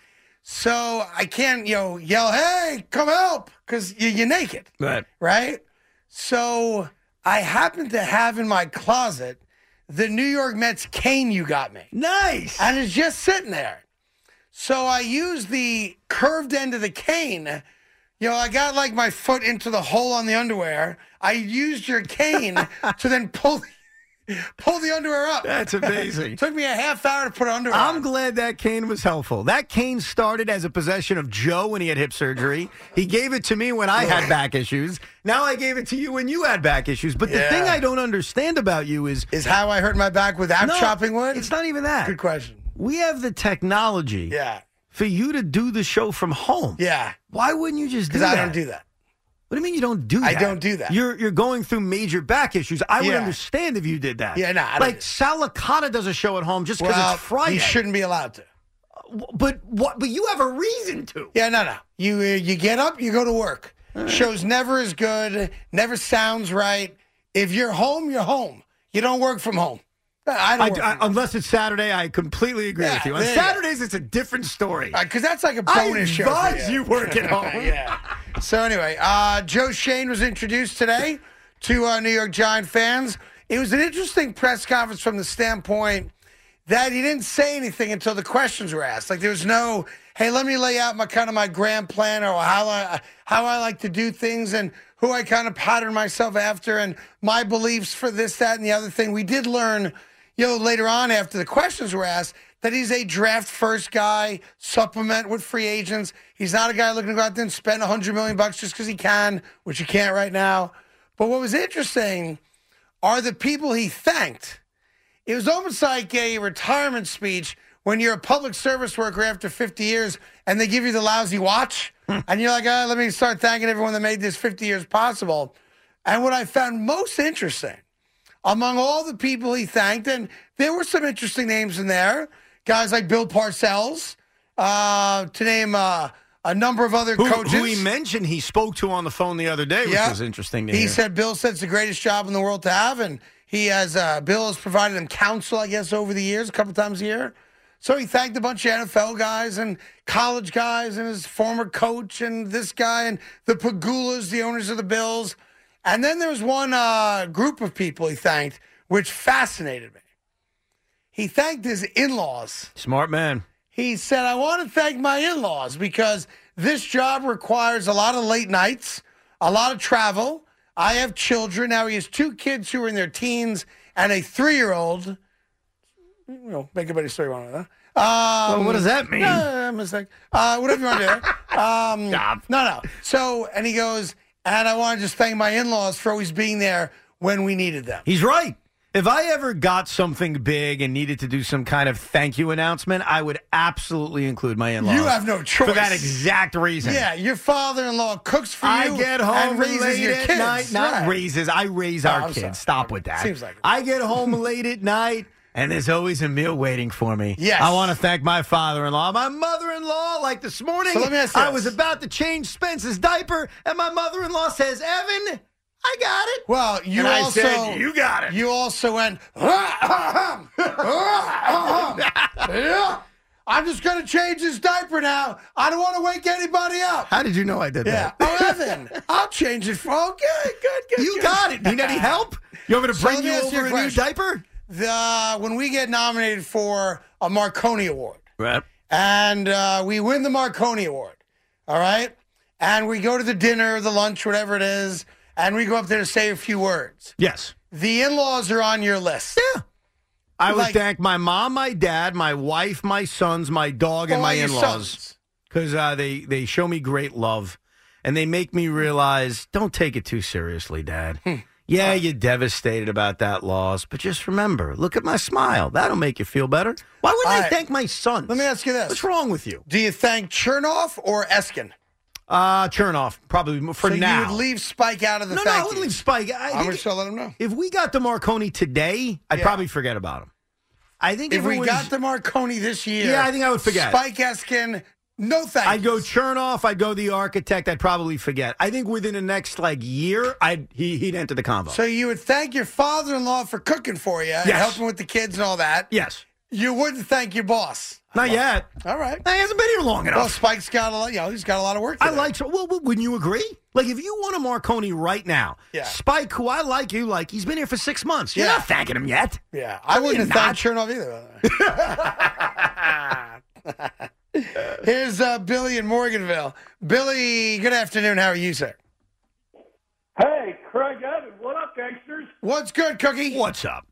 So I can't, you know, yell, hey, come help, because you, you're naked. Right. Right? So I happen to have in my closet the New York Mets cane you got me. Nice. And it's just sitting there. So I use the curved end of the cane. You know, I got like my foot into the hole on the underwear. I used your cane to then pull pull the underwear up. That's amazing. Took me a half hour to put underwear I'm on. glad that cane was helpful. That cane started as a possession of Joe when he had hip surgery. He gave it to me when I had back issues. Now I gave it to you when you had back issues. But the Yeah. thing I don't understand about you is... Is how I hurt my back without No, chopping wood? It's not even that. Good question. We have the technology Yeah. for you to do the show from home. Yeah. Why wouldn't you just do Because that? I don't do that. What do you mean you don't do that? I don't do that. You're you're going through major back issues. I would Yeah. understand if you did that. Yeah, no, I don't Like do Sal Licata does a show at home just because Well, it's Friday. you shouldn't be allowed to. But what? But you have a reason to. Yeah, no, no. You uh, you get up, you go to work. Show's never as good, never sounds right. If you're home, you're home. You don't work from home. I don't I, work I, from home. unless it's Saturday, I completely agree Yeah, with you. On there you go. Saturdays, it's a different story. Because that's like a I bonus show. for advise you work at home. yeah. So anyway, uh, Joe Shane was introduced today to uh, New York Giant fans. It was an interesting press conference from the standpoint that he didn't say anything until the questions were asked. Like there was no, hey, let me lay out my kind of my grand plan or how I how I like to do things and who I kind of pattern myself after and my beliefs for this, that, and the other thing. We did learn, you know, later on after the questions were asked that he's a draft first guy, supplement with free agents. He's not a guy looking to go out there and spend a hundred million bucks just because he can, which he can't right now. But what was interesting are the people he thanked. It was almost like a retirement speech when you're a public service worker after fifty years and they give you the lousy watch and you're like, oh, let me start thanking everyone that made this fifty years possible. And what I found most interesting among all the people he thanked, and there were some interesting names in there, guys like Bill Parcells, uh, to name uh, a number of other Who, coaches. who he mentioned he spoke to on the phone the other day, which Yeah. was interesting to He hear. said Bill said it's the greatest job in the world to have, and he has uh, Bill has provided him counsel, I guess, over the years, a couple times a year. So he thanked a bunch of N F L guys and college guys and his former coach and this guy and the Pagulas, the owners of the Bills. And then there was one uh, group of people he thanked, which fascinated me. He thanked his in-laws. Smart man. He said, I want to thank my in-laws because this job requires a lot of late nights, a lot of travel. I have children. Now he has two kids who are in their teens and a three-year-old. You know, make a better story on it, huh? Um, Well, what does that mean? Uh, mistake. Uh, whatever you want to do. Um, no, no. So, and he goes, and I want to just thank my in-laws for always being there when we needed them. He's right. If I ever got something big and needed to do some kind of thank you announcement, I would absolutely include my in-laws. You have no choice. For that exact reason. Yeah, your father-in-law cooks for I you. get home and raises late your at kids. night. Not Right. raises. I raise Oh, our I'm kids. sorry. Stop with that. Seems like it. I get home late at night, and there's always a meal waiting for me. Yes. I want to thank my father-in-law. My mother-in-law, like this morning, So let me ask you I this. was about to change Spence's diaper, and my mother-in-law says, Evan, I got it. Well, you And I also said, you got it. You also went. Yeah. I'm just gonna change his diaper now. I don't want to wake anybody up. How did you know I did Yeah. that? Oh, Evan, I'll change it for. Okay, good, good. You good. got it. Need any help? You want me to So bring let me you ask over you a a new question. diaper? The when we get nominated for a Marconi Award. Right. And uh, we win the Marconi Award, all right? And we go to the dinner, the lunch, whatever it is, and we go up there to say a few words. Yes. The in-laws are on your list. Yeah. I would Like- thank my mom, my dad, my wife, my sons, my dog, and All my your in-laws. sons. Because uh, they, they show me great love, and they make me realize, don't take it too seriously, Dad. Hmm. Yeah, you're devastated about that loss, but just remember, look at my smile. That'll make you feel better. Why wouldn't All I right. thank my sons? Let me ask you this. What's wrong with you? Do you thank Chernoff or Eskin? Uh, Chernoff, probably for so now. you would leave Spike out of the no, no, thank I wouldn't yous. leave Spike. I I'm think just going to let him know. if we got the Marconi today, I'd Yeah. probably forget about him. I think If, if, it we was, got the Marconi this year, Yeah, I think I would forget. Spike Eskin, No thanks. I'd go Chernoff. I'd go the architect. I'd probably forget. I think within the next like year, I'd he, he'd enter the convo. So you would thank your father-in-law for cooking for you and Yes. helping with the kids and all that. Yes. You wouldn't thank your boss. Not yet. All right. He hasn't been here long enough. Well, Spike's got a lot. You know, he's got a lot of work. I today. like. Well, well, wouldn't you agree? Like, if you want a Marconi right now, Yeah. Spike, who I like, you like, he's been here for six months. You're Yeah. not thanking him yet. Yeah, I No, wouldn't you're have thanked Chernoff either. Here's uh, Billy in Morganville. Billy, good afternoon. How are you, sir? Hey, Craig Evan, what up, gangsters? What's good, Cookie? What's up?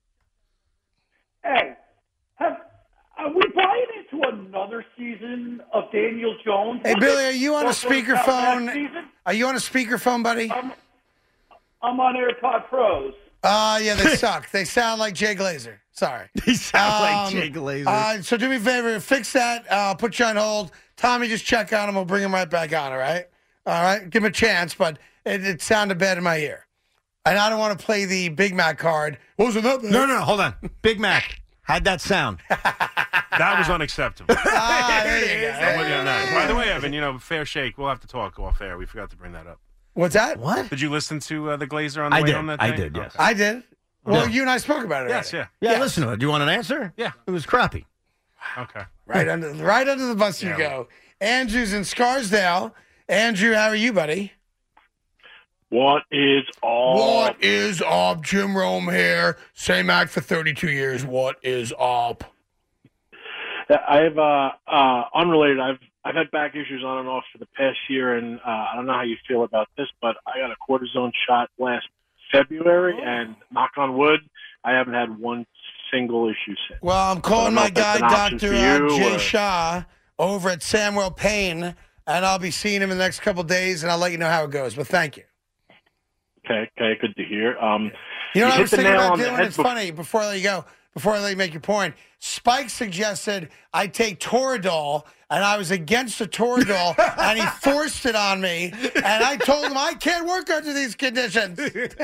Hey, have, are we buying into another season of Daniel Jones? Hey, Billy, are you on a What was out last speakerphone? season? Are you on a speakerphone, buddy? I'm, I'm on AirPod Pros. Uh, yeah, they suck. They sound like Jay Glazer. Sorry. They sound like Um, Jay Glazer. Uh, so do me a favor, fix that. Uh, I'll put you on hold. Tommy, just check on him. We'll bring him right back on, all right? All right? Give him a chance, but it, it sounded bad in my ear. And I don't want to play the Big Mac card. Wasn't that bad? No, no, no, hold on. Big Mac. How'd that sound? That was unacceptable. Ah, there you go. I'm with you on that. By the way, Evan, you know, fair shake. We'll have to talk off air. We forgot to bring that up. What's that? What? Did you listen to uh, the Glazer on the I way did. home that day? I did, yes. Okay. I did. Well, Yeah. you and I spoke about it. Yes, already. yeah. Yeah, Yes. listen to it. Do you want an answer? Yeah. It was crappy. Okay. Right under, right under the bus you Yeah. go. Andrew's in Scarsdale. Andrew, how are you, buddy? What is all? What is up? Jim Rome here. Same act for thirty-two years. What is up? I have uh, uh, unrelated. I've I've had back issues on and off for the past year, and uh, I don't know how you feel about this, but I got a cortisone shot last February, and knock on wood, I haven't had one single issue since. Well, I'm calling I don't know my if that's guy, an option Doctor for Uh, you, Jay or- Shaw, over at Samuel Payne, and I'll be seeing him in the next couple of days, and I'll let you know how it goes. But thank you. Okay, okay, good to hear. Um, You know what I hit was the thinking nail about on the doing? head It's bef- funny. Before I let you go, before I let you make your point, Spike suggested I take Toradol, and I was against the Toradol, and he forced it on me, and I told him I can't work under these conditions.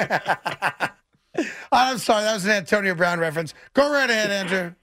I'm sorry, that was an Antonio Brown reference. Go right ahead, Andrew.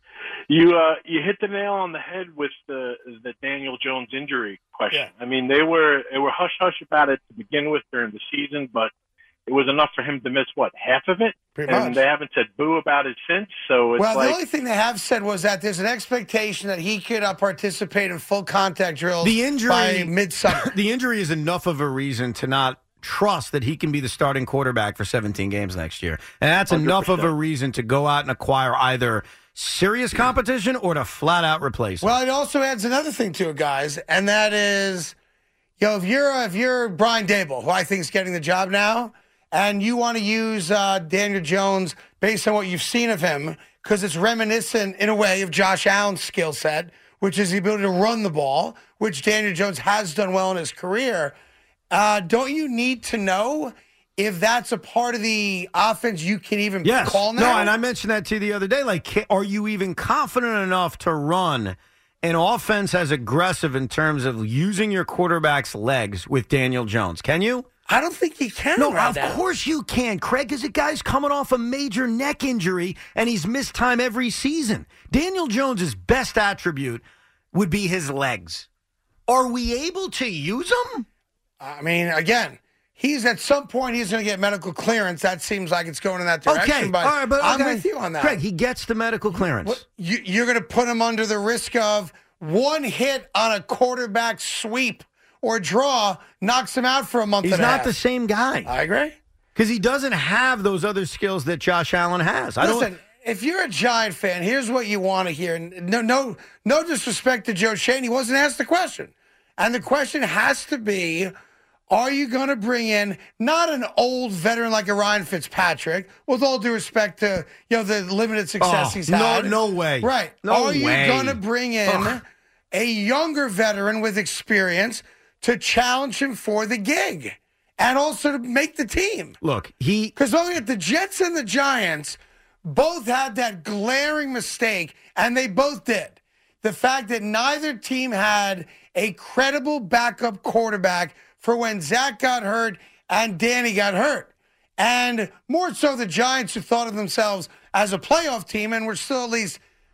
You uh, you hit the nail on the head with the the Daniel Jones injury question. Yeah. I mean, they were they were hush hush about it to begin with during the season, but it was enough for him to miss what half of it, Pretty and much. they haven't said boo about it since. So it's Well, like the only thing they have said was that there's an expectation that he could uh, participate in full contact drills The injury by midsummer. The injury is enough of a reason to not trust that he can be the starting quarterback for seventeen games next year. And that's enough of a reason to go out and acquire either serious competition or to flat out replace him. Well, it also adds another thing to it, guys, and that is, you know, if you're if you're Brian Dable, who I think is getting the job now, and you want to use uh, Daniel Jones based on what you've seen of him, because it's reminiscent in a way of Josh Allen's skill set, which is the ability to run the ball, which Daniel Jones has done well in his career. Uh, don't you need to know if that's a part of the offense you can even Yes. call now? No, and I mentioned that to you the other day. Like, ca- are you even confident enough to run an offense as aggressive in terms of using your quarterback's legs with Daniel Jones? Can you? I don't think he can. No, right of now. course you can, Craig, because the guy's coming off a major neck injury, and he's missed time every season. Daniel Jones's best attribute would be his legs. Are we able to use them? I mean, again, he's at some point he's going to get medical clearance. That seems like it's going in that direction. Okay, but, all right, but I'm okay. with you on that. Craig, he gets the medical clearance. What- you, you're going to put him under the risk of one hit on a quarterback sweep or draw knocks him out for a month He's and a not half. the same guy. I agree. Because he doesn't have those other skills that Josh Allen has. I Listen, don't. if you're a Giant fan, here's what you want to hear. And No, no, no disrespect to Joe Shane. He wasn't asked the question. And the question has to be, are you going to bring in not an old veteran like a Ryan Fitzpatrick, with all due respect to you know the limited success Oh, he's no- had? no way. Right. No are you way. going to bring in Ugh. a younger veteran with experience to challenge him for the gig and also to make the team? Look, he. Because only at the Jets and the Giants both had that glaring mistake, and they both did. The fact that neither team had a credible backup quarterback for when Zach got hurt and Danny got hurt. And more so the Giants, who thought of themselves as a playoff team and were still at least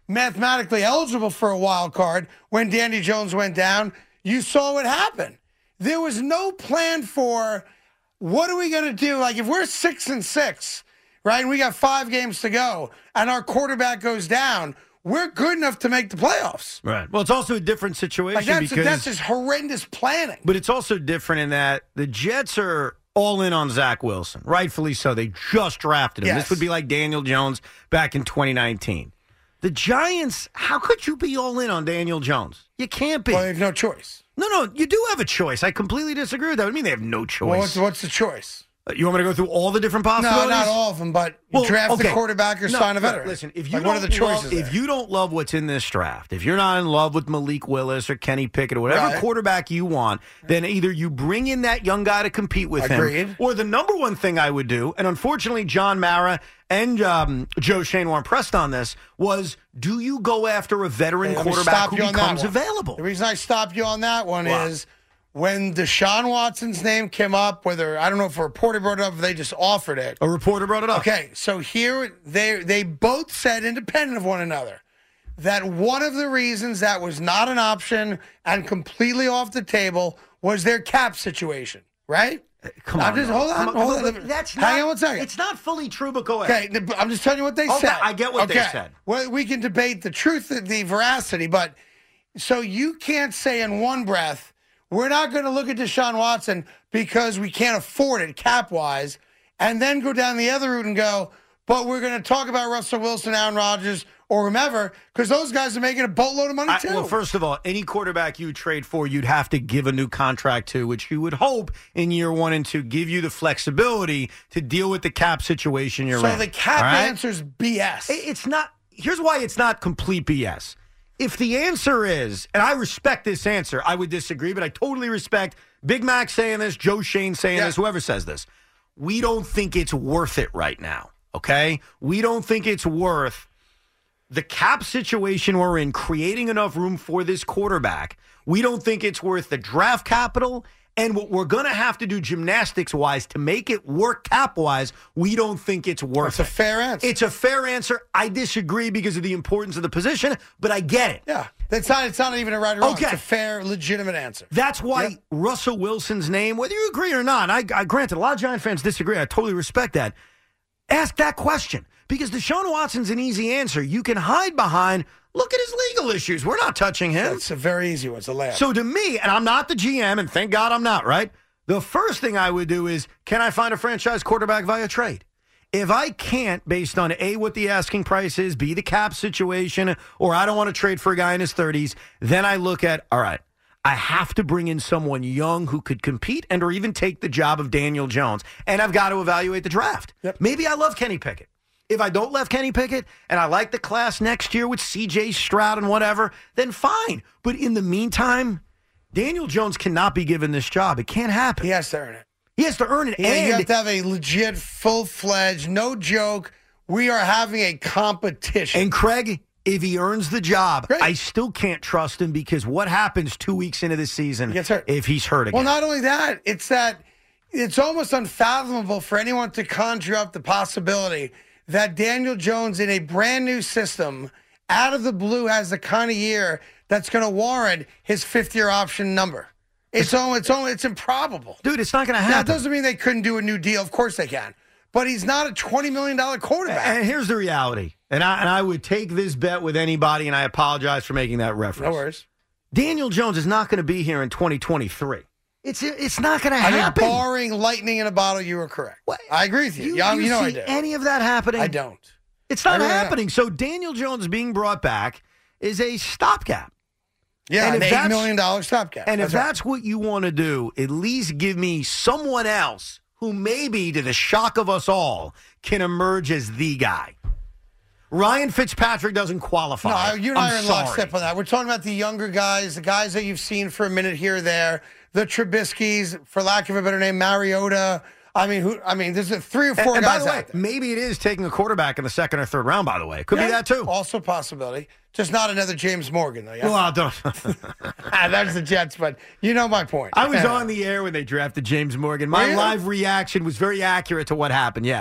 mathematically eligible for a wild card when Danny Jones went down. You saw what happened. There was no plan for what are we going to do? Like if we're six and six, right, and we got five games to go, and our quarterback goes down, we're good enough to make the playoffs. Right. Well, it's also a different situation Like that's, because that's just horrendous planning. But it's also different in that the Jets are all in on Zach Wilson, rightfully so. They just drafted him. Yes. This would be like Daniel Jones back in twenty nineteen. The Giants, how could you be all in on Daniel Jones? You can't be. Well, they have no choice. No, no, you do have a choice. I completely disagree with that. I mean, they have no choice. Well, what's, what's the choice? Uh, You want me to go through all the different possibilities? No, not all of them, but Well, draft okay. the quarterback or No, sign a no, veteran. Listen, if you like, what are the don't choices love, there? if you don't love what's in this draft, if you're not in love with Malik Willis or Kenny Pickett or whatever Right. quarterback you want, then either you bring in that young guy to compete with Agreed. him, or the number one thing I would do, and unfortunately John Mara and um, Joe Shane weren't pressed on this, was do you go after a veteran Hey, let me quarterback stop who you on that becomes one. available? The reason I stopped you on that one What? is when Deshaun Watson's name came up, whether I don't know if a reporter brought it up or they just offered it. A reporter brought it up. Okay, so here they they both said, independent of one another, that one of the reasons that was not an option and completely off the table was their cap situation, right? Come I'm on. just no. hold on, Come hold but on. That's Hang not, on one second. It's not fully true, but go ahead. Okay, I'm just telling you what they Okay, said. I get what they Okay. said. Well, we can debate the truth, the veracity, but so you can't say in one breath, we're not going to look at Deshaun Watson because we can't afford it cap-wise, and then go down the other route and go, but we're going to talk about Russell Wilson, Aaron Rodgers, or whomever, because those guys are making a boatload of money I, too. well, first of all, any quarterback you trade for, you'd have to give a new contract to, which you would hope in year one and two give you the flexibility to deal with the cap situation you're so in. the cap all right? answer's B S. It- It's not. Here's why it's not complete B S. If the answer is, and I respect this answer, I would disagree, but I totally respect Big Mac saying this, Joe Shane saying Yeah. this, whoever says this. We don't think it's worth it right now, okay? We don't think it's worth the cap situation we're in, creating enough room for this quarterback. We don't think it's worth the draft capital. And what we're going to have to do gymnastics-wise to make it work cap-wise, we don't think it's worth That's it. a fair answer. It's a fair answer. I disagree because of the importance of the position, but I get it. Yeah, that's not. It's not even a right or wrong. Okay. It's a fair, legitimate answer. That's why Yep. Russell Wilson's name, whether you agree or not, I, I granted a lot of Giant fans disagree. I totally respect that. Ask that question because Deshaun Watson's an easy answer. You can hide behind, look at his legal issues. We're not touching him. It's a very easy one. It's a layup. So to me, and I'm not the G M, and thank God I'm not, right? The first thing I would do is, can I find a franchise quarterback via trade? If I can't, based on A, what the asking price is, B, the cap situation, or I don't want to trade for a guy in his thirties, then I look at, all right, I have to bring in someone young who could compete and or even take the job of Daniel Jones. And I've got to evaluate the draft. Yep. Maybe I love Kenny Pickett. If I don't love Kenny Pickett and I like the class next year with C J Stroud and whatever, then fine. But in the meantime, Daniel Jones cannot be given this job. It can't happen. He has to earn it. He has to earn it. Yeah, and you have to have a legit, full-fledged, no joke. We are having a competition. And Craig, if he earns the job, Great. I still can't trust him because what happens two weeks into the season He gets hurt. if he's hurt again? Well, not only that, it's that it's almost unfathomable for anyone to conjure up the possibility that Daniel Jones in a brand new system out of the blue has the kind of year that's going to warrant his fifth year option number. It's only, it's only, it's improbable. Dude, it's not going to Now, it happen. doesn't mean they couldn't do a new deal. Of course they can. But he's not a twenty million dollars quarterback. And here's the reality. And I, and I would take this bet with anybody, and I apologize for making that reference. No worries. Daniel Jones is not going to be here in twenty twenty-three. It's it's not going to I mean, happen. barring lightning in a bottle, you were correct. What? I agree with you. You, Yeah, you you know I see do. any of that happening? I don't. It's not I really happening. So Daniel Jones being brought back is a stopgap. Yeah, And an if eight that's- million dollars stopgap. And if right. that's what you want to do, at least give me someone else who maybe, to the shock of us all, can emerge as the guy. Ryan Fitzpatrick doesn't qualify. No, you and I I'm are in sorry. lockstep on that. We're talking about the younger guys, the guys that you've seen for a minute here or there, the Trubisky's, for lack of a better name, Mariota. I mean, who? I mean, there's a three or And, four and by guys the way, out there. maybe it is taking a quarterback in the second or third round, by the way. Could Yeah, be that too. Also a possibility. Just not another James Morgan, though. Yeah? Well, I don't. Ah, that's the Jets, but you know my point. I was on the air when they drafted James Morgan. My Were you? live reaction was very accurate to what happened, yes.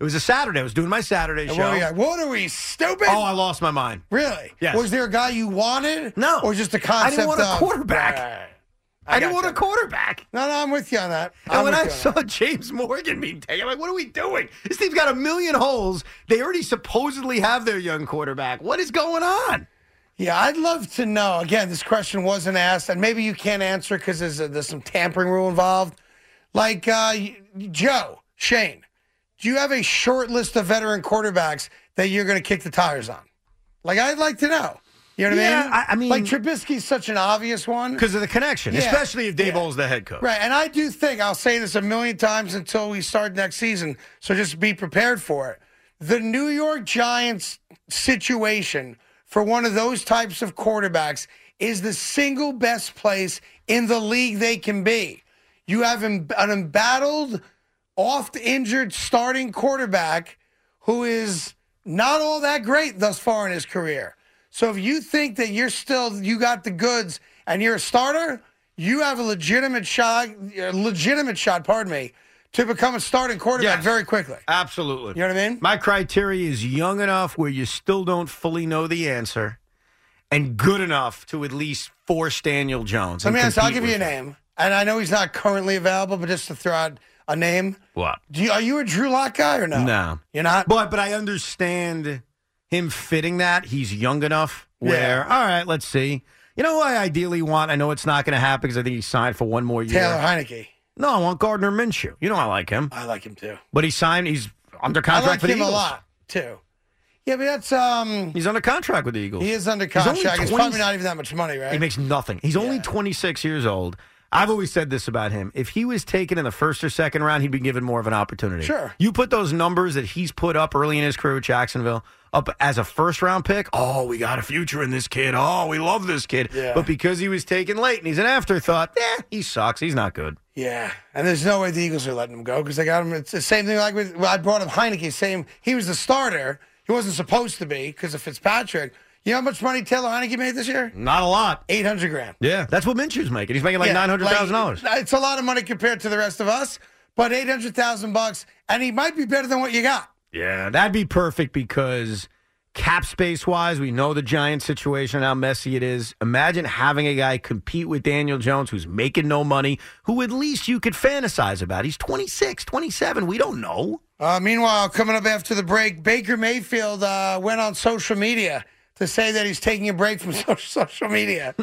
It was a Saturday. I was doing my Saturday And show. what, were you like, what are we, stupid? Oh, I lost my mind. Really? Yes. Was there a guy you wanted? No. Or just a I concept didn't want a of- quarterback. Right. I, didn't got want you. a quarterback. No, no, I'm with you on that. And I'm when with I you on saw that. James Morgan being taken, I'm like, what are we doing? This team's got a million holes. They already supposedly have their young quarterback. What is going on? Yeah, I'd love to know. Again, this question wasn't asked, and maybe you can't answer because there's, a, there's some tampering rule involved. Like, uh, Joe, Shane, do you have a short list of veteran quarterbacks that you're going to kick the tires on? Like, I'd like to know. You know what Yeah, I mean? I- I mean- like Trubisky's such an obvious one. Because of the connection, Yeah. especially if Dave Yeah. Bowles the head coach. Right, and I do think, I'll say this a million times until we start next season, so just be prepared for it. The New York Giants situation for one of those types of quarterbacks is the single best place in the league they can be. You have an embattled, oft-injured starting quarterback who is not all that great thus far in his career. So if you think that you're still, you got the goods and you're a starter, you have a legitimate shot, a legitimate shot, pardon me, to become a starting quarterback Yes. very quickly. Absolutely. You know what I mean? My criteria is young enough where you still don't fully know the answer and good enough to at least force Daniel Jones. Let and me ask, I'll compete give you a with him. name. And I know he's not currently available, but just to throw out a name. What? Do you, are you a Drew Lock guy or no? No. You're not? But, but I understand him fitting that. He's young enough where, Yeah. all right, let's see. You know who I ideally want? I know it's not going to happen because I think he signed for one more year. Taylor Heineke. No, I want Gardner Minshew. You know I like him. I like him too. But he signed, he's under I contract like for the him Eagles. a lot too. Yeah, but that's um. He's under contract with the Eagles. He is under He's only contract. It's twenty probably not even that much money, right? He makes nothing. He's only twenty-six years old. I've always said this about him. If he was taken in the first or second round, he'd be given more of an opportunity. Sure. You put those numbers that he's put up early in his career with Jacksonville up as a first-round pick. Oh, we got a future in this kid. Oh, we love this kid. Yeah. But because he was taken late and he's an afterthought, eh, he sucks. He's not good. Yeah, and there's no way the Eagles are letting him go because they got him. It's the same thing like with, well, I brought up Heineke. Same, he was the starter. He wasn't supposed to be because of Fitzpatrick. You know how much money Taylor Heineke made this year? Not a lot. eight hundred grand. Yeah, that's what Minshew's making. He's making like Yeah, nine hundred thousand dollars. like, it's a lot of money compared to the rest of us, but eight hundred thousand bucks, and he might be better than what you got. Yeah, that'd be perfect because cap space wise, we know the Giants situation and how messy it is. Imagine having a guy compete with Daniel Jones who's making no money, who at least you could fantasize about. He's twenty-six, twenty-seven. We don't know. Uh, meanwhile, coming up after the break, Baker Mayfield uh, went on social media to say that he's taking a break from social, social media.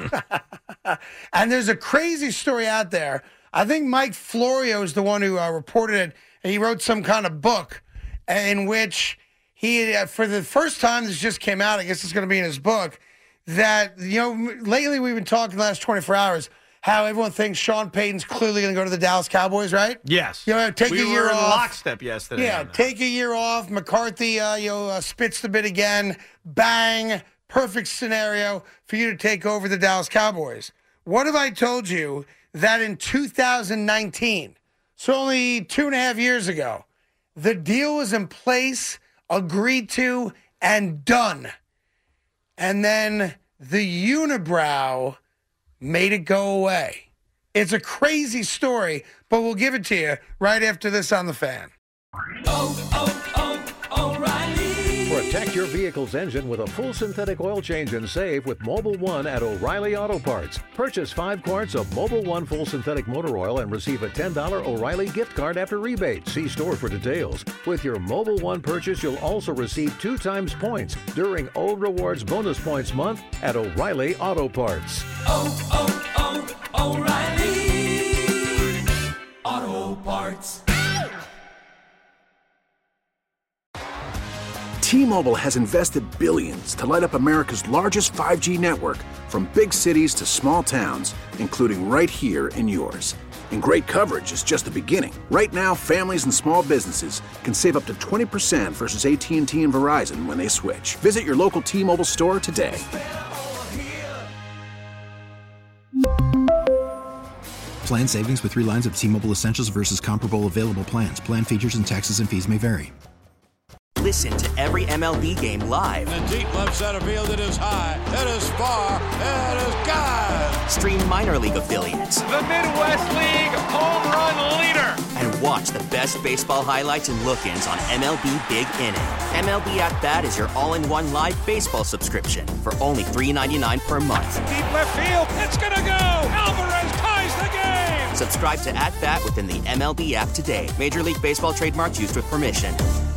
And there's a crazy story out there. I think Mike Florio is the one who uh, reported it. And he wrote some kind of book in which he, uh, for the first time, this just came out, I guess it's going to be in his book, that, you know, lately we've been talking the last twenty-four hours how everyone thinks Sean Payton's clearly going to go to the Dallas Cowboys, right? Yes. You know, take we a year were in off. lockstep yesterday. Yeah, on that. take a year off. McCarthy, uh, you know, uh, spits the bit again. Bang. Perfect scenario for you to take over the Dallas Cowboys. What if I told you that in two thousand nineteen, so only two and a half years ago, the deal was in place, agreed to, and done. And then the unibrow made it go away. It's a crazy story, but we'll give it to you right after this on The Fan. Protect your vehicle's engine with a full synthetic oil change and save with Mobile One at O'Reilly Auto Parts. Purchase five quarts of Mobile One full synthetic motor oil and receive a ten dollars O'Reilly gift card after rebate. See store for details. With your Mobile One purchase, you'll also receive two times points during O Rewards Bonus Points Month at O'Reilly Auto Parts. Oh, oh, oh, O'Reilly Auto Parts. T-Mobile has invested billions to light up America's largest five G network, from big cities to small towns, including right here in yours. And great coverage is just the beginning. Right now, families and small businesses can save up to twenty percent versus A T and T and Verizon when they switch. Visit your local T-Mobile store today. Plan savings with three lines of T-Mobile Essentials versus comparable available plans. Plan features and taxes and fees may vary. Listen to every M L B game live. In the deep left center field, it is high, it is far, it is God. Stream minor league affiliates. The Midwest League home run leader. And watch Watch the best baseball highlights and look-ins on M L B Big Inning. M L B At Bat is your all-in-one live baseball subscription for only three dollars and ninety-nine cents per month. Deep left field. It's going to go. Alvarez ties the game. Subscribe to At Bat within the M L B app today. Major League Baseball trademarks used with permission.